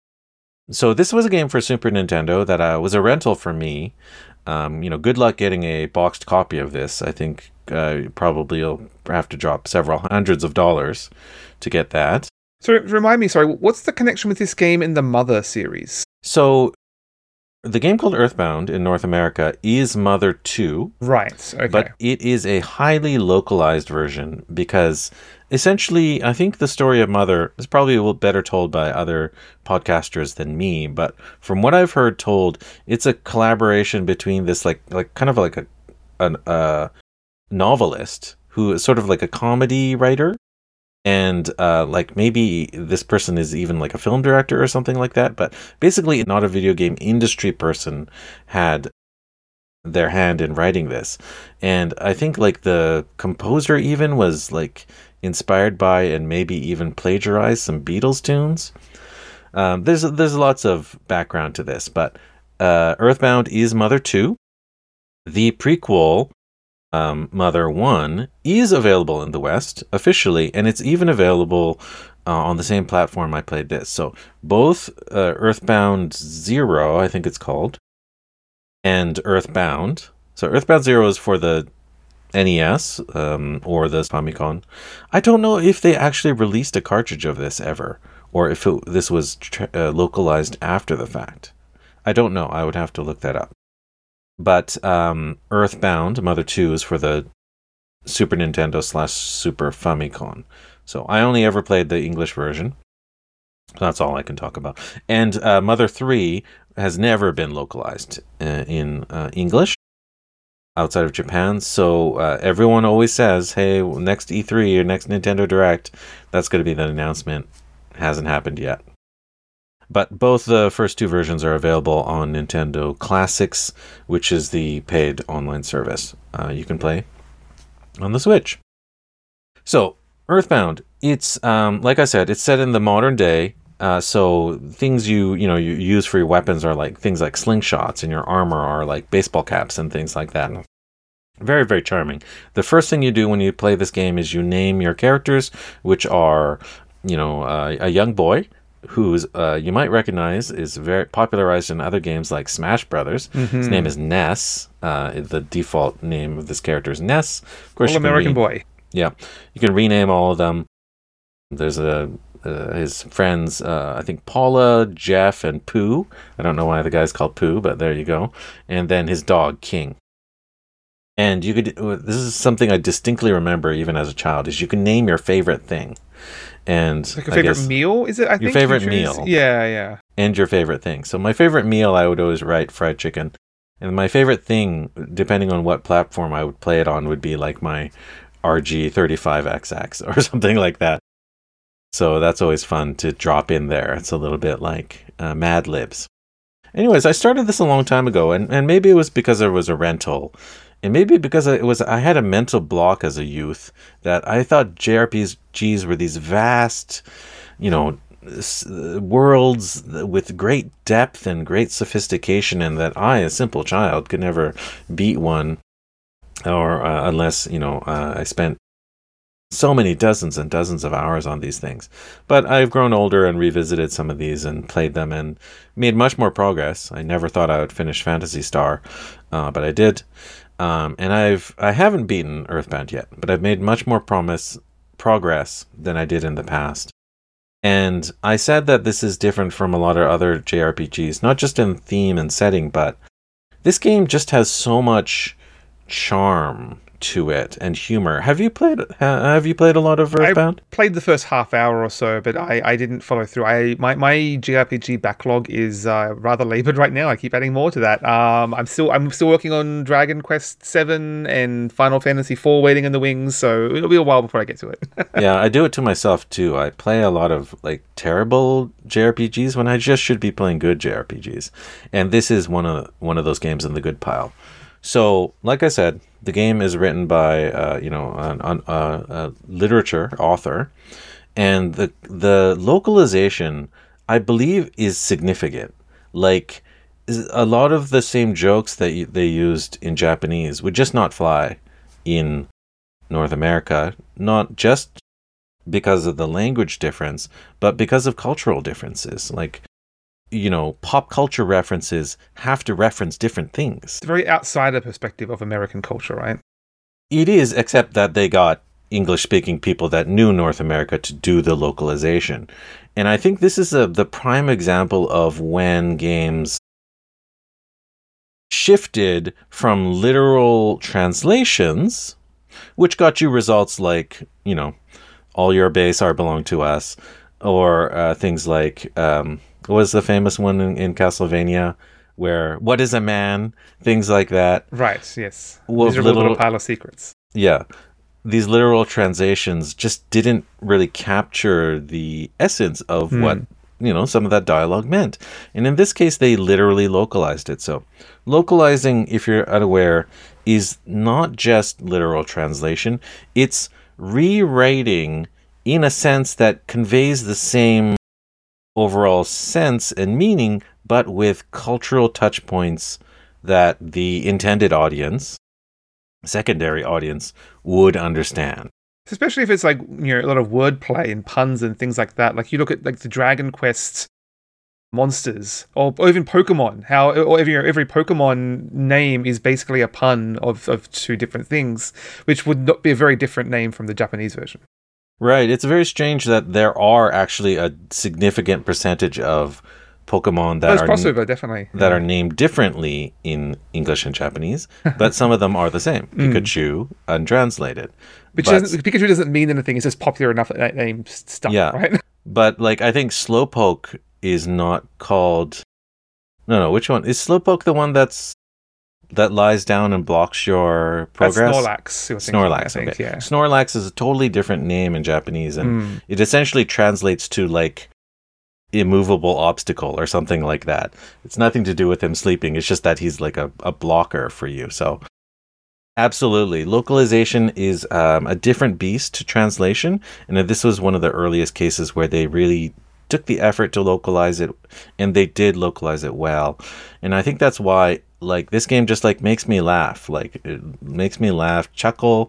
A: So this was a game for Super Nintendo that was a rental for me. Good luck getting a boxed copy of this. I think probably you'll have to drop several hundreds of dollars to get that.
B: So remind me, what's the connection with this game in the Mother series?
A: So the game called Earthbound in North America is Mother 2.
B: Right, okay.
A: But it is a highly localized version because essentially, I think the story of Mother is probably a little better told by other podcasters than me, but from what I've heard told, it's a collaboration between this like kind of like a novelist who is sort of like a comedy writer, and like maybe this person is even like a film director or something like that, but basically not a video game industry person had their hand in writing this. And I think like the composer even was like inspired by and maybe even plagiarized some Beatles tunes. There's lots of background to this, but Earthbound is Mother 2. The prequel, Mother 1, is available in the West officially, and it's even available on the same platform I played this. So both Earthbound 0, I think it's called, and Earthbound. So Earthbound 0 is for the NES or the Famicom. I don't know if they actually released a cartridge of this ever, or if this was localized after the fact. I don't know. I would have to look that up. But Earthbound, Mother 2, is for the Super Nintendo / Super Famicom. So I only ever played the English version. That's all I can talk about. And Mother 3 has never been localized in English outside of Japan. So everyone always says, hey, next E3 or next Nintendo Direct, that's going to be the announcement. Hasn't happened yet. But both the first two versions are available on Nintendo Classics, which is the paid online service you can play on the Switch. So, Earthbound It's like I said, it's set in the modern day. So things you use for your weapons are like things like slingshots, and your armor are like baseball caps and things like that. Very, very charming. The first thing you do when you play this game is you name your characters, which are, a young boy who's you might recognize is very popularized in other games like Smash Brothers. His name is Ness. The default name of this character is Ness. Of course,
B: All-American boy.
A: Yeah, you can rename all of them. There's his friends, I think Paula, Jeff, and Pooh. I don't know why the guy's called Pooh, but there you go. And then his dog, King. And this is something I distinctly remember even as a child, is you can name your favorite thing. And
B: like a favorite meal, is it? I think
A: your favorite meal.
B: Yeah.
A: And your favorite thing. So my favorite meal, I would always write fried chicken. And my favorite thing, depending on what platform I would play it on, would be like my RG35XX or something like that. So that's always fun to drop in there. It's a little bit like Mad Libs. Anyways, I started this a long time ago, and maybe it was because there was a rental. And maybe because I had a mental block as a youth that I thought JRPGs were these vast, worlds with great depth and great sophistication, and that I, a simple child, could never beat one, or unless I spent so many dozens and dozens of hours on these things. But I've grown older and revisited some of these and played them and made much more progress. I never thought I would finish Phantasy Star, but I did. And I haven't beaten Earthbound yet, but I've made much more progress than I did in the past. And I said that this is different from a lot of other JRPGs, not just in theme and setting, but this game just has so much charm to it and humor. Have you played a lot of Earthbound?
B: I played the first half hour or so, but I didn't follow through. My JRPG backlog is rather labored right now. I keep adding more to that. I'm still working on Dragon Quest 7 and Final Fantasy 4 waiting in the wings, so it'll be a while before I get to it.
A: Yeah, I do it to myself too. I play a lot of like terrible JRPGs when I just should be playing good JRPGs. And this is one of those games in the good pile. So, like I said, the game is written by a literature author, and the localization, I believe, is significant. Like, a lot of the same jokes that they used in Japanese would just not fly in North America, not just because of the language difference, but because of cultural differences. Like, pop culture references have to reference different things.
B: It's a very outsider perspective of American culture, right?
A: It is, except that they got English-speaking people that knew North America to do the localization. And I think this is the prime example of when games shifted from literal translations, which got you results like, all your base are belong to us, or things like... what was the famous one in Castlevania where, what is a man? Things like that.
B: Right, yes.
A: Well,
B: these are a little pile of secrets.
A: Yeah. These literal translations just didn't really capture the essence of what, some of that dialogue meant. And in this case, they literally localized it. So localizing, if you're unaware, is not just literal translation. It's rewriting in a sense that conveys the same overall sense and meaning, but with cultural touch points that the intended audience, secondary audience, would understand.
B: Especially if it's like a lot of wordplay and puns and things like that. Like you look at like the Dragon Quest monsters, or even Pokemon. How every Pokemon name is basically a pun of two different things, which would not be a very different name from the Japanese version.
A: Right. It's very strange that there are actually a significant percentage of Pokemon that are
B: crossover, definitely.
A: That are named differently in English and Japanese, but some of them are the same. Pikachu, untranslated.
B: Pikachu doesn't mean anything. It's just popular enough that that name stuck, right?
A: But like, I think Slowpoke is not called... No, which one? Is Slowpoke the one that lies down and blocks your progress?
B: That's Snorlax.
A: Snorlax, okay. Yeah. Snorlax is a totally different name in Japanese, and it essentially translates to like immovable obstacle or something like that. It's nothing to do with him sleeping. It's just that he's like a blocker for you. So Absolutely. Localization is a different beast to translation. And this was one of the earliest cases where they really took the effort to localize it, and they did localize it well. And I think that's why, like, this game just like makes me laugh. Like, it makes me laugh, chuckle.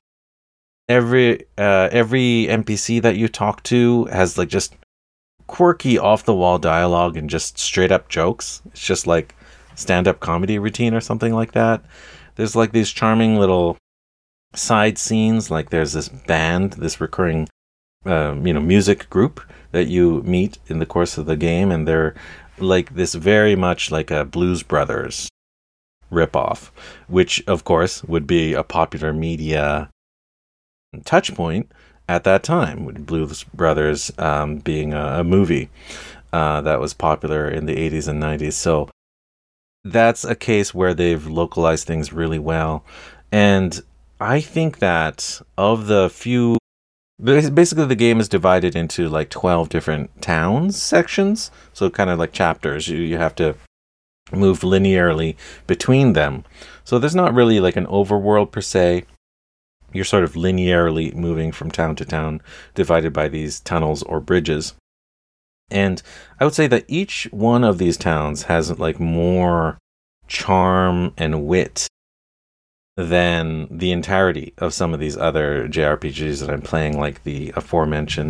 A: Every NPC that you talk to has like just quirky off the wall dialogue and just straight up jokes. It's just like stand up comedy routine or something like that. There's like these charming little side scenes. Like there's this band, this recurring, music group that you meet in the course of the game, and they're like this very much like a Blues Brothers ripoff, which of course would be a popular media touch point at that time, with Blues Brothers being a movie that was popular in the 80s and 90s. So that's a case where they've localized things really well. And I think that of the few, basically the game is divided into like 12 different towns sections. So kind of like chapters. You have to move linearly between them. So there's not really like an overworld per se. You're sort of linearly moving from town to town, divided by these tunnels or bridges. And I would say that each one of these towns has like more charm and wit than the entirety of some of these other JRPGs that I'm playing, like the aforementioned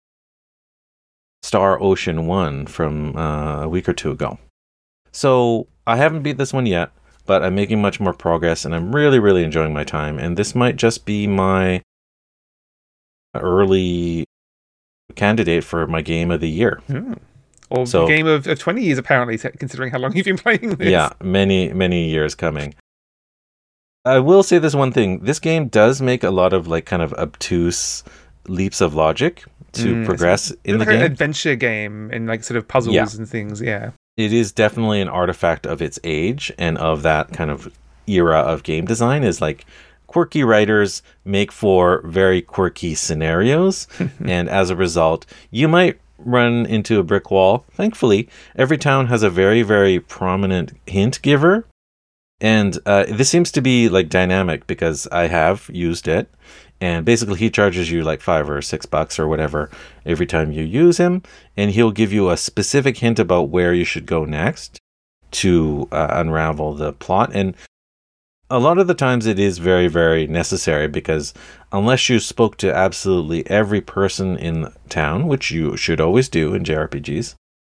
A: Star Ocean 1 from a week or two ago. So I haven't beat this one yet, but I'm making much more progress, and I'm really, really enjoying my time. And this might just be my early candidate for my game of the year.
B: Or the game of 20 years, apparently, considering how long you've been playing this.
A: Yeah, many, many years coming. I will say this one thing. This game does make a lot of like kind of obtuse leaps of logic to progress in the game. It's
B: like an adventure game and like sort of puzzles and things, yeah.
A: It is definitely an artifact of its age and of that kind of era of game design, is like quirky writers make for very quirky scenarios. And as a result, you might run into a brick wall. Thankfully, every town has a very, very prominent hint giver. And this seems to be like dynamic because I have used it. And basically he charges you like $5 or $6 or whatever every time you use him. And he'll give you a specific hint about where you should go next to unravel the plot. And a lot of the times it is very, very necessary, because unless you spoke to absolutely every person in town, which you should always do in JRPGs,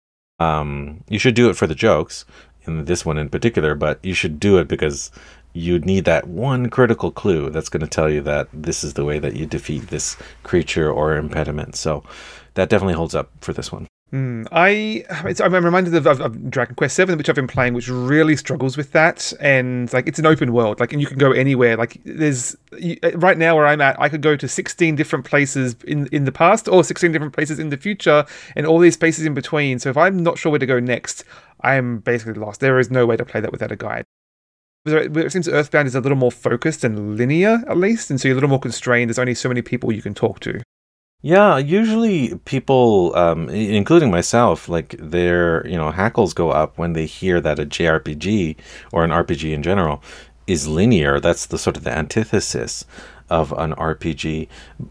A: you should do it for the jokes, in this one in particular, but you should do it because you need that one critical clue that's going to tell you that this is the way that you defeat this creature or impediment. So that definitely holds up for this one.
B: I'm reminded of Dragon Quest VII, which I've been playing, which really struggles with that. And like, it's an open world, like, and you can go anywhere. Like, right now where I'm at, I could go to 16 different places in the past or 16 different places in the future, and all these spaces in between. So if I'm not sure where to go next, I am basically lost. There is no way to play that without a guide. It seems Earthbound is a little more focused and linear, at least, and so you're a little more constrained. There's only so many people you can talk to.
A: Yeah, usually people, including myself, like their, hackles go up when they hear that a JRPG or an RPG in general is linear. That's the sort of the antithesis of an RPG.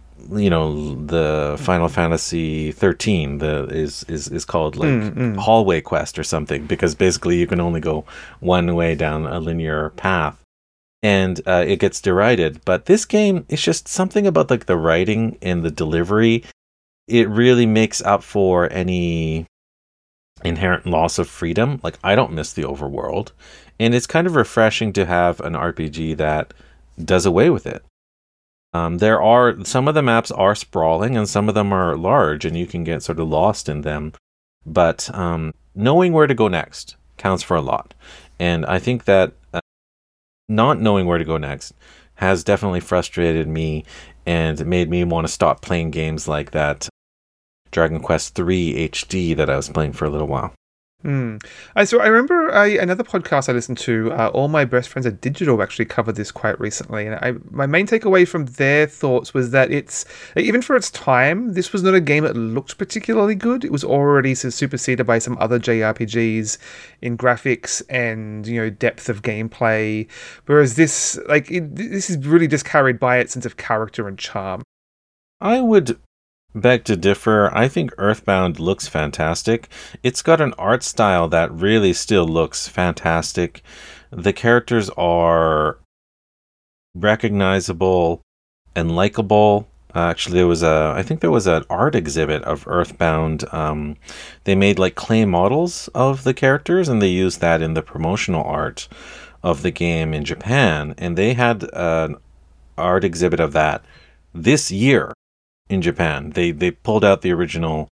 A: The Final Fantasy 13 is called like Hallway Quest or something, because basically you can only go one way down a linear path. And it gets derided. But this game, it's just something about like the writing and the delivery. It really makes up for any inherent loss of freedom. Like, I don't miss the overworld. And it's kind of refreshing to have an RPG that does away with it. Some of the maps are sprawling and some of them are large, and you can get sort of lost in them. But knowing where to go next counts for a lot. And I think that not knowing where to go next has definitely frustrated me and made me want to stop playing games like that Dragon Quest III HD that I was playing for a little while.
B: So I remember another podcast I listened to, All My Best Friends Are Digital, actually covered this quite recently. And my main takeaway from their thoughts was that even for its time, this was not a game that looked particularly good. It was already sort of superseded by some other JRPGs in graphics and, depth of gameplay. Whereas this is really just carried by its sense of character and charm.
A: I would beg to differ. I think Earthbound looks fantastic. It's got an art style that really still looks fantastic. The characters are recognizable and likable. Actually, I think there was an art exhibit of Earthbound. They made like clay models of the characters, and they used that in the promotional art of the game in Japan. And they had an art exhibit of that this year in Japan. They pulled out the original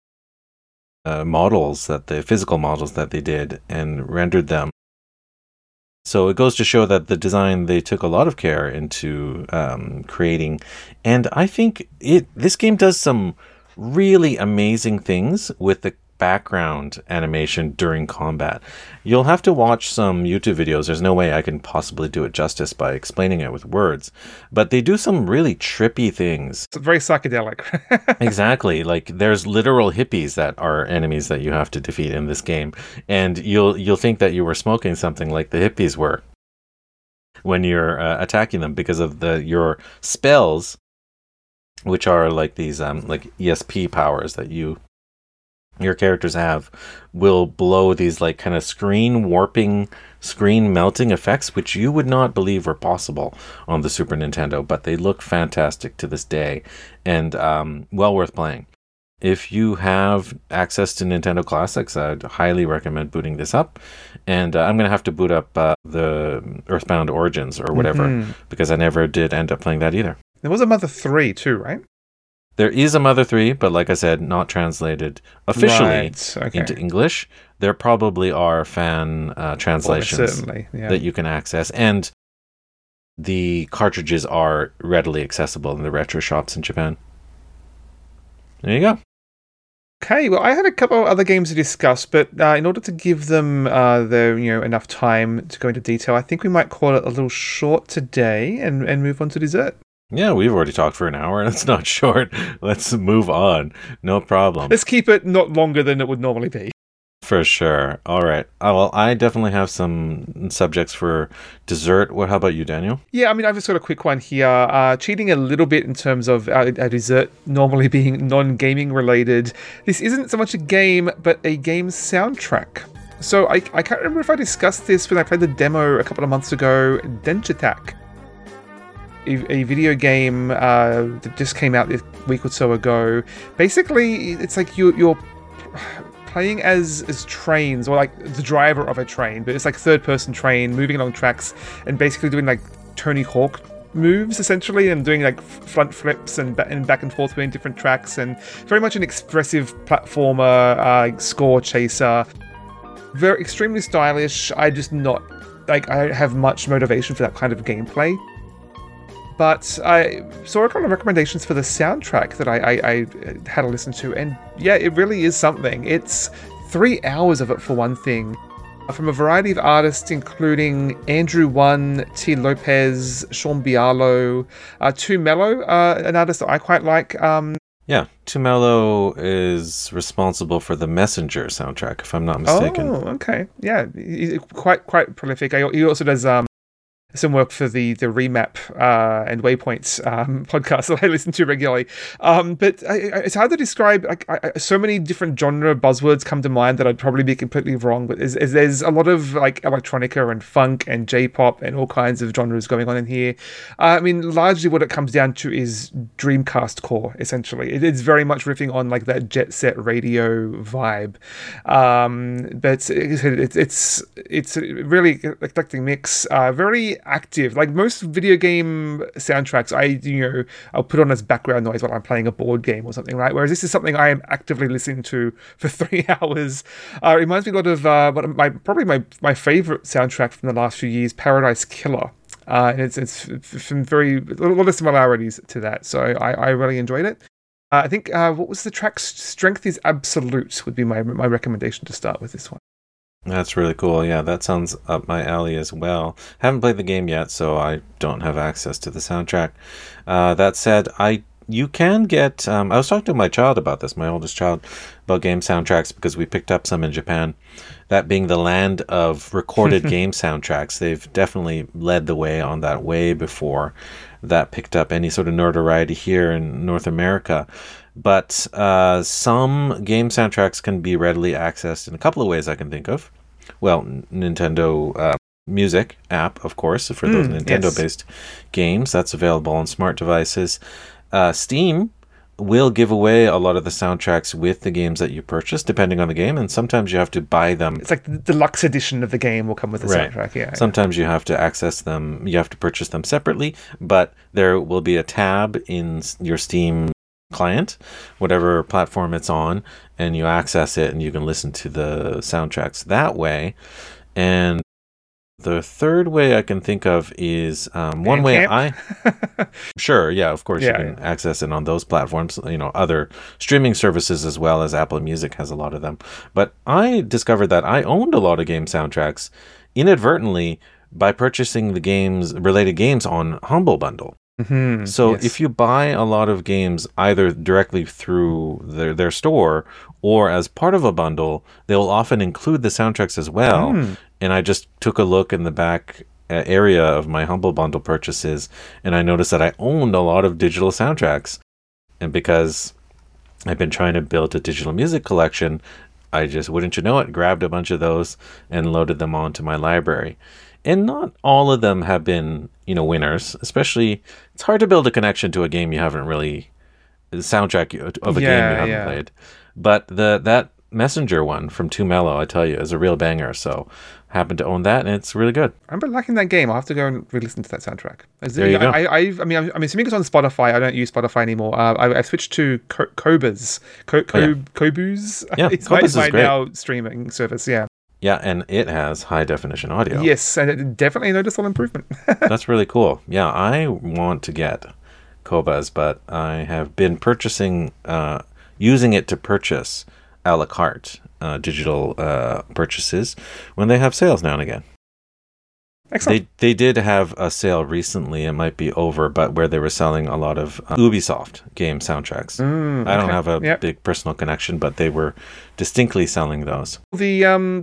A: physical models that they did and rendered them. So it goes to show that the design, they took a lot of care into creating. And I think this game does some really amazing things with the background animation during combat. You'll have to watch some YouTube videos. There's no way I can possibly do it justice by explaining it with words, but they do some really trippy things.
B: It's very psychedelic.
A: Exactly. Like there's literal hippies that are enemies that you have to defeat in this game, and you'll think that you were smoking something like the hippies were when you're attacking them, because of your spells, which are like these like ESP powers that your characters have, will blow these like kind of screen warping, screen melting effects, which you would not believe were possible on the Super Nintendo, but they look fantastic to this day, and well worth playing. If you have access to Nintendo Classics, I'd highly recommend booting this up. And I'm going to have to boot up the Earthbound Origins or whatever, because I never did end up playing that either.
B: There was a Mother 3 too, right?
A: There is a Mother 3, but like I said, not translated officially into English. There probably are fan translations that you can access. And the cartridges are readily accessible in the retro shops in Japan. There you go.
B: Okay, well, I had a couple of other games to discuss, but in order to give them enough time to go into detail, I think we might call it a little short today and move on to dessert.
A: Yeah, we've already talked for an hour. That's not short. Let's move on. No problem.
B: Let's keep it not longer than it would normally be.
A: For sure. All right. Well, I definitely have some subjects for dessert. How about you, Daniel?
B: Yeah, I mean, I've just got a quick one here. Cheating a little bit in terms of our dessert normally being non-gaming related. This isn't so much a game, but a game soundtrack. So I can't remember if I discussed this when I played the demo a couple of months ago. Dench Attack, a video game that just came out a week or so ago. Basically, it's like you're playing as trains, or like the driver of a train, but it's like third-person train moving along tracks and basically doing like Tony Hawk moves essentially, and doing like front flips and back and forth between different tracks, and very much an expressive platformer, score chaser. Very extremely stylish. I have much motivation for that kind of gameplay. But I saw a couple of recommendations for the soundtrack that I had to listen to, and yeah, it really is something. It's 3 hours of it for one thing, from a variety of artists, including Andrew One, T. Lopez, Sean Bialo, Tumelo, an artist that I quite like.
A: Yeah, Tumelo is responsible for the Messenger soundtrack, if I'm not mistaken.
B: Oh, okay. Yeah, he's quite prolific. He also does some work for the Remap and Waypoints podcast that I listen to regularly. But it's hard to describe. So many different genre buzzwords come to mind that I'd probably be completely wrong. But there's a lot of like electronica and funk and J-pop and all kinds of genres going on in here. I mean, largely what it comes down to is Dreamcast core, essentially. It's very much riffing on like that Jet Set Radio vibe. But it's a really eclectic mix. Very active. Like most video game soundtracks, I'll put on as background noise while I'm playing a board game or something, right? Whereas this is something I am actively listening to for 3 hours. It reminds me a lot of my favorite soundtrack from the last few years, Paradise Killer. And it's from a lot of similarities to that. So I really enjoyed it. I think what was the track? Strength is Absolute would be my recommendation to start with this one.
A: That's really cool. Yeah, that sounds up my alley as well. Haven't played the game yet, so I don't have access to the soundtrack. That said, you can get. I was talking to my child about this, my oldest child, about game soundtracks because we picked up some in Japan. That being the land of recorded game soundtracks, they've definitely led the way on that way before that picked up any sort of notoriety here in North America. But some game soundtracks can be readily accessed in a couple of ways I can think of. Well, Nintendo Music app, of course, for those Nintendo-based games. That's available on smart devices. Steam will give away a lot of the soundtracks with the games that you purchase, depending on the game, and sometimes you have to buy them.
B: It's like the deluxe edition of the game will come with the soundtrack, yeah.
A: Sometimes you have to access them, you have to purchase them separately, but there will be a tab in your Steam client, whatever platform it's on, and you access it and you can listen to the soundtracks that way. And the third way I can think of is one way Sure, yeah, of course you can access it on those platforms, other streaming services as well, as Apple Music has a lot of them. But I discovered that I owned a lot of game soundtracks inadvertently by purchasing the related games on Humble Bundle. So if you buy a lot of games either directly through their store or as part of a bundle, they'll often include the soundtracks as well. And I just took a look in the back area of my Humble Bundle purchases, and I noticed that I owned a lot of digital soundtracks. And because I've been trying to build a digital music collection, I just, wouldn't you know it, grabbed a bunch of those and loaded them onto my library. And not all of them have been, winners. Especially, it's hard to build a connection to a game you haven't really, the soundtrack of a game you haven't played. But that Messenger one from 2Mello, I tell you, is a real banger. So I happen to own that, and it's really good.
B: I remember liking that game. I'll have to go and re-listen to that soundtrack.
A: There you go.
B: I'm assuming it's on Spotify. I don't use Spotify anymore. I switched to Qobuz. Qobuz?
A: Yeah, Qobuz is
B: my
A: great.
B: now streaming service, yeah.
A: Yeah, and it has high definition audio.
B: Yes, and it definitely a noticeable improvement.
A: That's really cool. Yeah, I want to get Qobuz, but I have been using it to purchase a la carte digital purchases when they have sales now and again.
B: Excellent.
A: They did have a sale recently, it might be over, but where they were selling a lot of Ubisoft game soundtracks. I don't have a big personal connection, but they were distinctly selling those.
B: The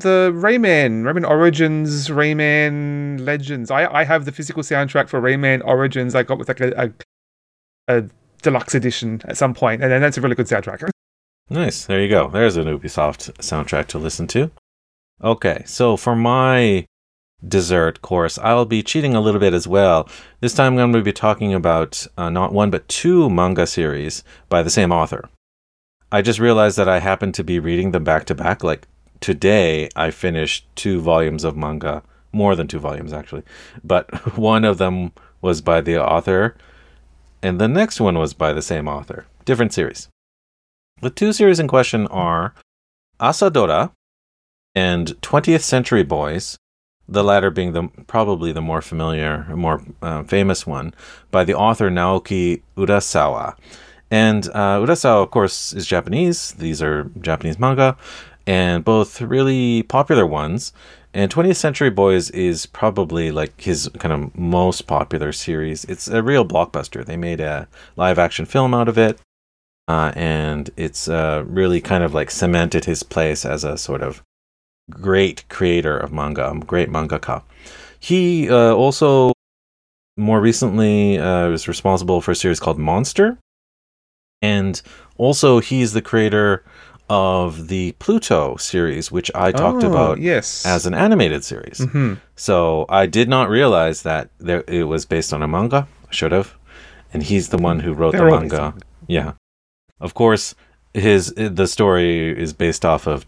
B: Rayman Origins, Rayman Legends. I have the physical soundtrack for Rayman Origins. I got with like a deluxe edition at some point, and that's a really good soundtrack.
A: Nice. There you go. There's an Ubisoft soundtrack to listen to. Okay, so for my dessert course, I'll be cheating a little bit as well. This time I'm going to be talking about not one but two manga series by the same author. I just realized that I happen to be reading them back to back. Like today I finished 2 volumes of manga, more than 2 volumes actually, but one of them was by the author and the next one was by the same author. Different series. The 2 series in question are Asadora and 20th Century Boys, the latter being probably the more familiar, more famous one, by the author Naoki Urasawa. And Urasawa, of course, is Japanese. These are Japanese manga, and both really popular ones. And 20th Century Boys is probably like his kind of most popular series. It's a real blockbuster. They made a live-action film out of it. And it's really kind of like cemented his place as a sort of great creator of manga, great mangaka. He also more recently was responsible for a series called Monster. And also he's the creator of the Pluto series, which I talked about as an animated series. Mm-hmm. So I did not realize that it was based on a manga. I should have. And he's the one who wrote the manga. Yeah. Of course, the story is based off of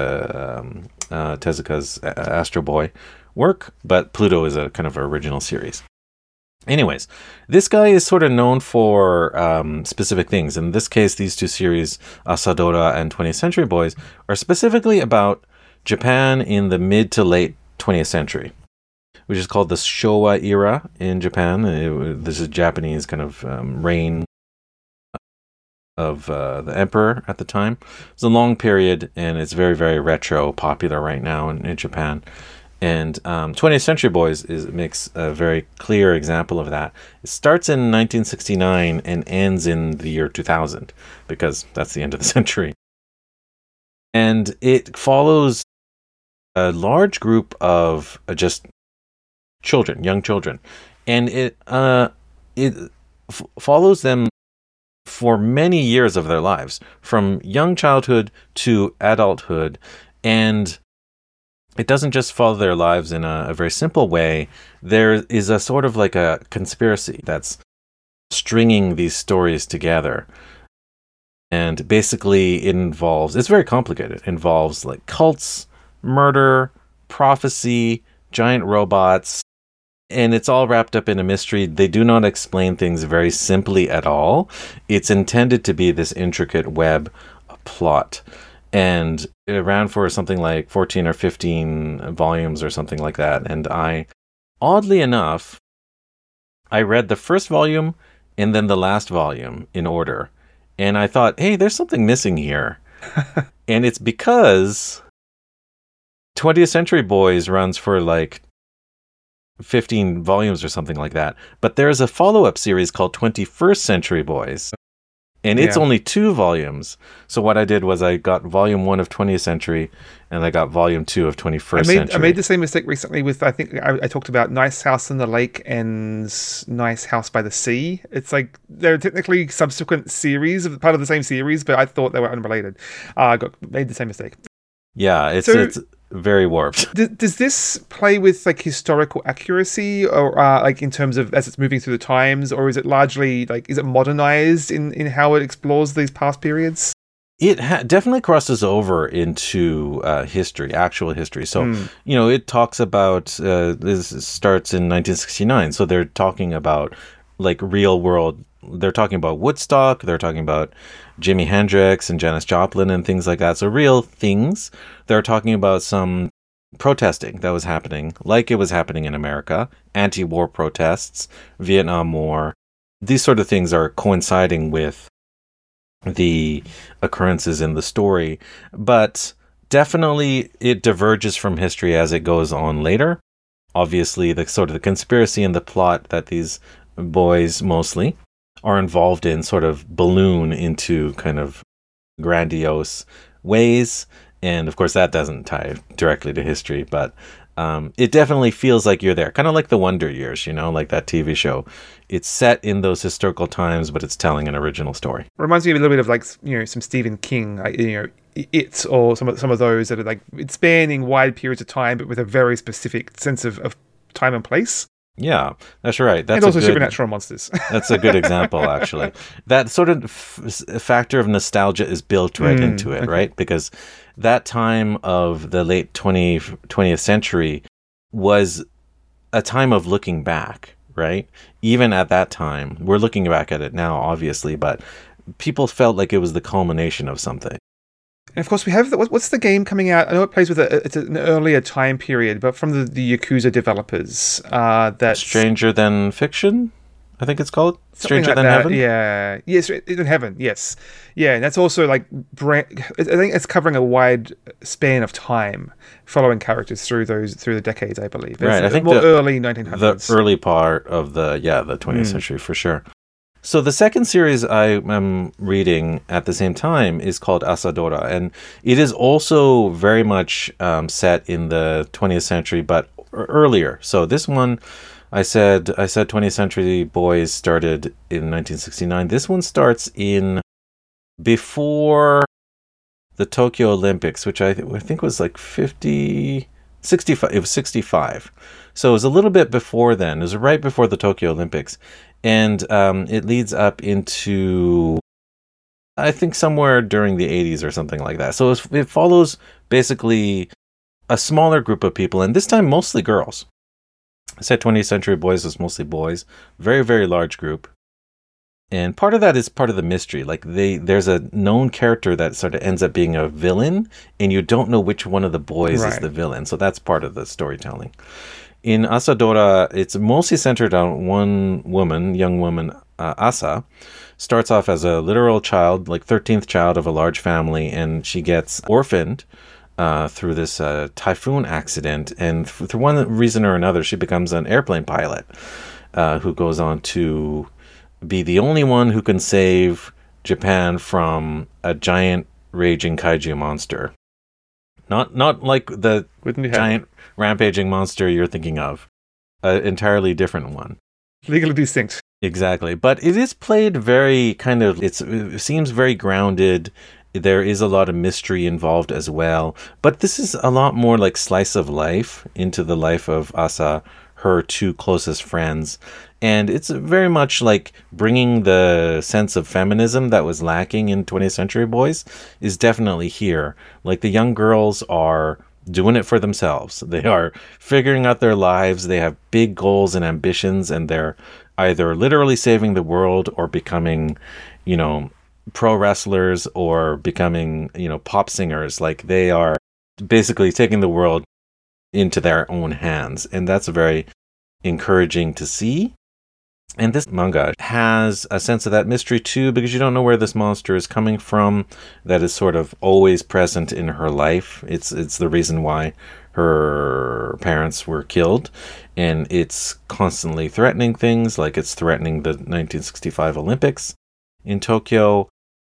A: Tezuka's Astro Boy work, but Pluto is a kind of original series. Anyways, this guy is sort of known for specific things. In this case, these 2 series, Asadora and 20th Century Boys, are specifically about Japan in the mid to late 20th century, which is called the Showa era in Japan. This is Japanese kind of reign the emperor at the time. It's a long period, and it's very, very retro, popular right now in Japan. And 20th Century Boys makes a very clear example of that. It starts in 1969 and ends in the year 2000, because that's the end of the century. And it follows a large group of just children, young children. And it follows them for many years of their lives, from young childhood to adulthood. And it doesn't just follow their lives in a very simple way. There is a sort of like a conspiracy that's stringing these stories together. And basically it's very complicated. It involves like cults, murder, prophecy, giant robots, and it's all wrapped up in a mystery. They do not explain things very simply at all. It's intended to be this intricate web plot. And it ran for something like 14 or 15 volumes or something like that. And oddly enough, I read the first volume and then the last volume in order. And I thought, hey, there's something missing here. And it's because 20th Century Boys runs for like 15 volumes or something like that. But there's a follow-up series called 21st Century Boys. And it's only 2 volumes. So what I did was I got volume 1 of 20th Century, and I got volume 2 of 21st Century.
B: I made the same mistake recently with, I think I talked about Nice House on the Lake and Nice House by the Sea. It's like they're technically subsequent series, part of the same series, but I thought they were unrelated. I made the same mistake.
A: Yeah, it's very warped.
B: Does this play with like historical accuracy, or like in terms of as it's moving through the times, or is it largely like, is it modernized in how it explores these past periods?
A: It definitely crosses over into history, actual history. So, it talks about, this starts in 1969. So they're talking about like real world. They're talking about Woodstock. They're talking about Jimi Hendrix and Janis Joplin and things like that. So real things. They're talking about some protesting that was happening, like it was happening in America, anti-war protests, Vietnam War. These sort of things are coinciding with the occurrences in the story, but definitely it diverges from history as it goes on later. Obviously, the sort of the conspiracy and the plot that these boys mostly are involved in sort of balloon into kind of grandiose ways. And of course, that doesn't tie directly to history, but it definitely feels like you're there. Kind of like the Wonder Years, like that TV show. It's set in those historical times, but it's telling an original story.
B: Reminds me a little bit of like, some Stephen King, It, or some of those that are like, it's spanning wide periods of time, but with a very specific sense of time and place.
A: Yeah, that's right. That's
B: and also supernatural monsters.
A: That's a good example, actually. That sort of factor of nostalgia is built right into it, right? Because that time of the late 20th century was a time of looking back, right? Even at that time, we're looking back at it now, obviously, but people felt like it was the culmination of something.
B: And of course, we have what's the game coming out? I know it plays with it's an earlier time period, but from the Yakuza developers. That's
A: Stranger Than Fiction, I think it's called. Stranger
B: like
A: Than
B: that.
A: Heaven.
B: Yeah, yes, in Heaven. Yes, yeah, and that's also like I think it's covering a wide span of time, following characters through the decades, I believe.
A: Right, I think
B: more early 1900s.
A: The early part of the 20th century for sure. So the second series I am reading at the same time is called Asadora, and it is also very much set in the 20th century, but earlier. So this one, I said 20th Century Boys started in 1969. This one starts in before the Tokyo Olympics, which I think was like 65. It was 65. So it was a little bit before then. It was right before the Tokyo Olympics. And it leads up into, I think, somewhere during the 80s or something like that. So it follows basically a smaller group of people, and this time mostly girls. I said 20th Century Boys was mostly boys. Very, very large group. And part of that is part of the mystery. Like there's a known character that sort of ends up being a villain, and you don't know which one of the boys is the villain. So that's part of the storytelling. In Asadora, it's mostly centered on one woman, young woman, Asa, starts off as a literal child, like 13th child of a large family, and she gets orphaned through this typhoon accident. And through one reason or another, she becomes an airplane pilot who goes on to be the only one who can save Japan from a giant raging kaiju monster. Not like the giant rampaging monster you're thinking of. An entirely different one.
B: Legally distinct.
A: Exactly. But it is played very kind of, it seems very grounded. There is a lot of mystery involved as well. But this is a lot more like slice of life into the life of Asa, her two closest friends. And it's very much like bringing the sense of feminism that was lacking in 20th Century Boys is definitely here. Like the young girls are doing it for themselves. They are figuring out their lives. They have big goals and ambitions, and they're either literally saving the world or becoming, pro wrestlers or becoming, pop singers. Like they are basically taking the world into their own hands. And that's very encouraging to see. And this manga has a sense of that mystery too, because you don't know where this monster is coming from. That is sort of always present in her life. It's the reason why her parents were killed, and it's constantly threatening things, like it's threatening the 1965 Olympics in Tokyo.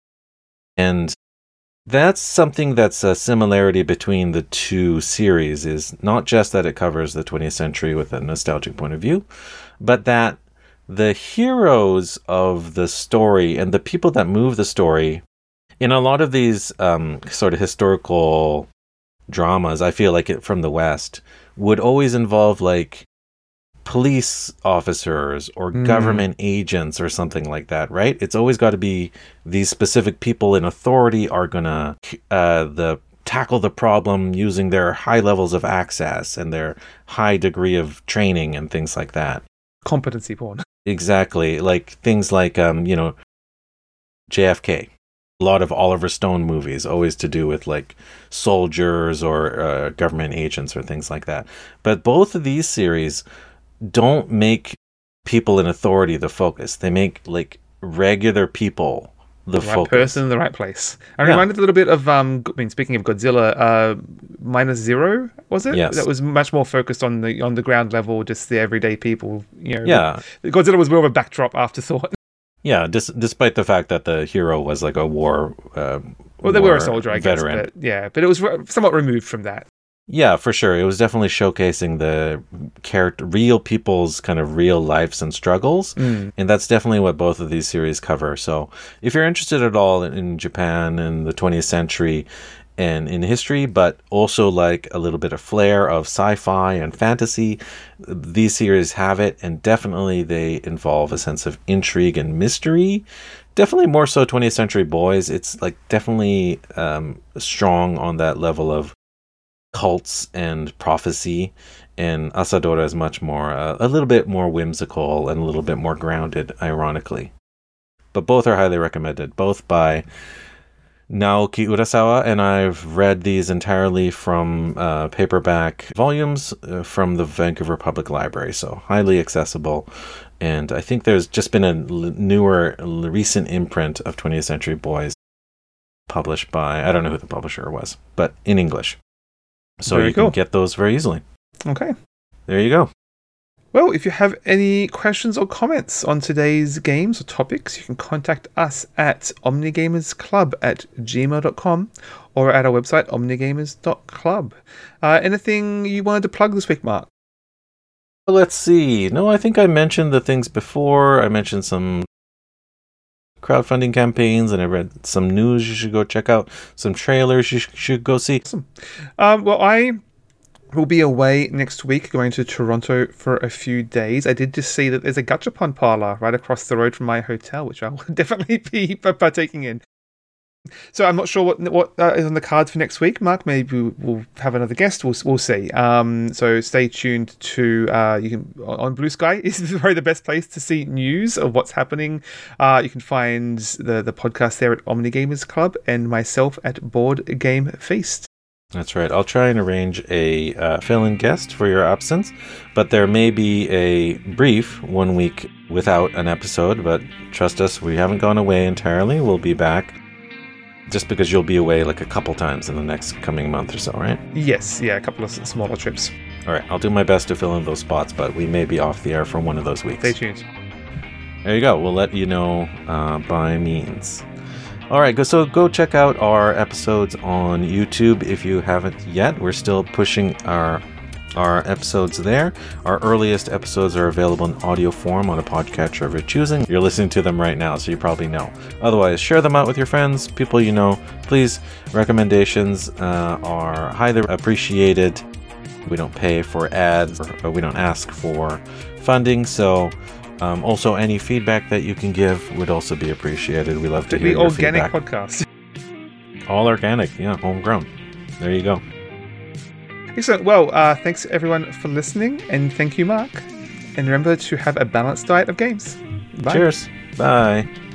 A: And that's something that's a similarity between the two series, is not just that it covers the 20th century with a nostalgic point of view, but that the heroes of the story and the people that move the story in a lot of these sort of historical dramas, I feel like it from the West, would always involve like police officers or government agents or something like that, right? It's always got to be these specific people in authority are gonna tackle the problem using their high levels of access and their high degree of training and things like that.
B: Competency porn.
A: Exactly. Like things like, JFK. A lot of Oliver Stone movies, always to do with like soldiers or government agents or things like that. But both of these series don't make people in authority the focus. They make like regular people the
B: right
A: focus.
B: Person in the right place. I reminded a little bit of, speaking of Godzilla, Minus Zero, was it?
A: Yes.
B: That was much more focused on the ground level, just the everyday people.
A: Yeah.
B: Godzilla was more of a backdrop afterthought.
A: Yeah, despite the fact that the hero was like a war
B: well, they were a soldier, I guess.
A: veteran.
B: But it was somewhat removed from that.
A: Yeah, for sure. It was definitely showcasing the real people's kind of real lives and struggles. And that's definitely what both of these series cover. So if you're interested at all in Japan and the 20th century and in history, but also like a little bit of flair of sci-fi and fantasy, these series have it. And definitely they involve a sense of intrigue and mystery. Definitely more so 20th Century Boys. It's like definitely strong on that level of cults and prophecy, and Asadora is much more a little bit more whimsical and a little bit more grounded, ironically. But both are highly recommended, both by Naoki Urasawa, and I've read these entirely from paperback volumes from the Vancouver Public Library, so highly accessible. And I think there's just been a newer recent imprint of 20th Century Boys published by, I don't know who the publisher was, but in English. So you can get those very easily. Okay. There you go.
B: Well, if you have any questions or comments on today's games or topics, you can contact us at omnigamersclub@gmail.com or at our website, omnigamers.club. Anything you wanted to plug this week, Mark?
A: Well, let's see. No, I think I mentioned the things before. I mentioned some crowdfunding campaigns, and I read some news you should go check out, some trailers you should go see.
B: Awesome. Well, I will be away next week, going to Toronto for a few days. I did just see that there's a Gachapon parlor right across the road from my hotel, which I'll definitely be partaking in. So I'm not sure what is on the cards for next week, Mark. Maybe we'll have another guest. We'll see. So stay tuned to you can on Blue Sky is probably the best place to see news of what's happening. You can find the podcast there at Omni Gamers Club and myself at Board Game Feast.
A: That's right. I'll try and arrange a fill-in guest for your absence, but there may be a brief 1 week without an episode, but trust us, we haven't gone away entirely. We'll be back just because you'll be away like a couple times in the next coming month or so, right?
B: Yes, yeah, a couple of smaller trips.
A: All right, I'll do my best to fill in those spots, but we may be off the air for one of those weeks.
B: Stay tuned.
A: There you go. We'll let you know by means. All right, so go check out our episodes on YouTube if you haven't yet. We're still pushing our episodes there. Our earliest episodes are available in audio form on a podcatcher of your choosing. You're listening to them right now, so you probably know. Otherwise, share them out with your friends, people you know. Please, recommendations are highly appreciated. We don't pay for ads, or we don't ask for funding, so also any feedback that you can give would also be appreciated. We love to hear your feedback.
B: Organic podcast.
A: All organic, yeah, homegrown. There you go.
B: Excellent. Well, thanks everyone for listening, and thank you, Mark. And remember to have a balanced diet of games. Bye.
A: Cheers. Bye.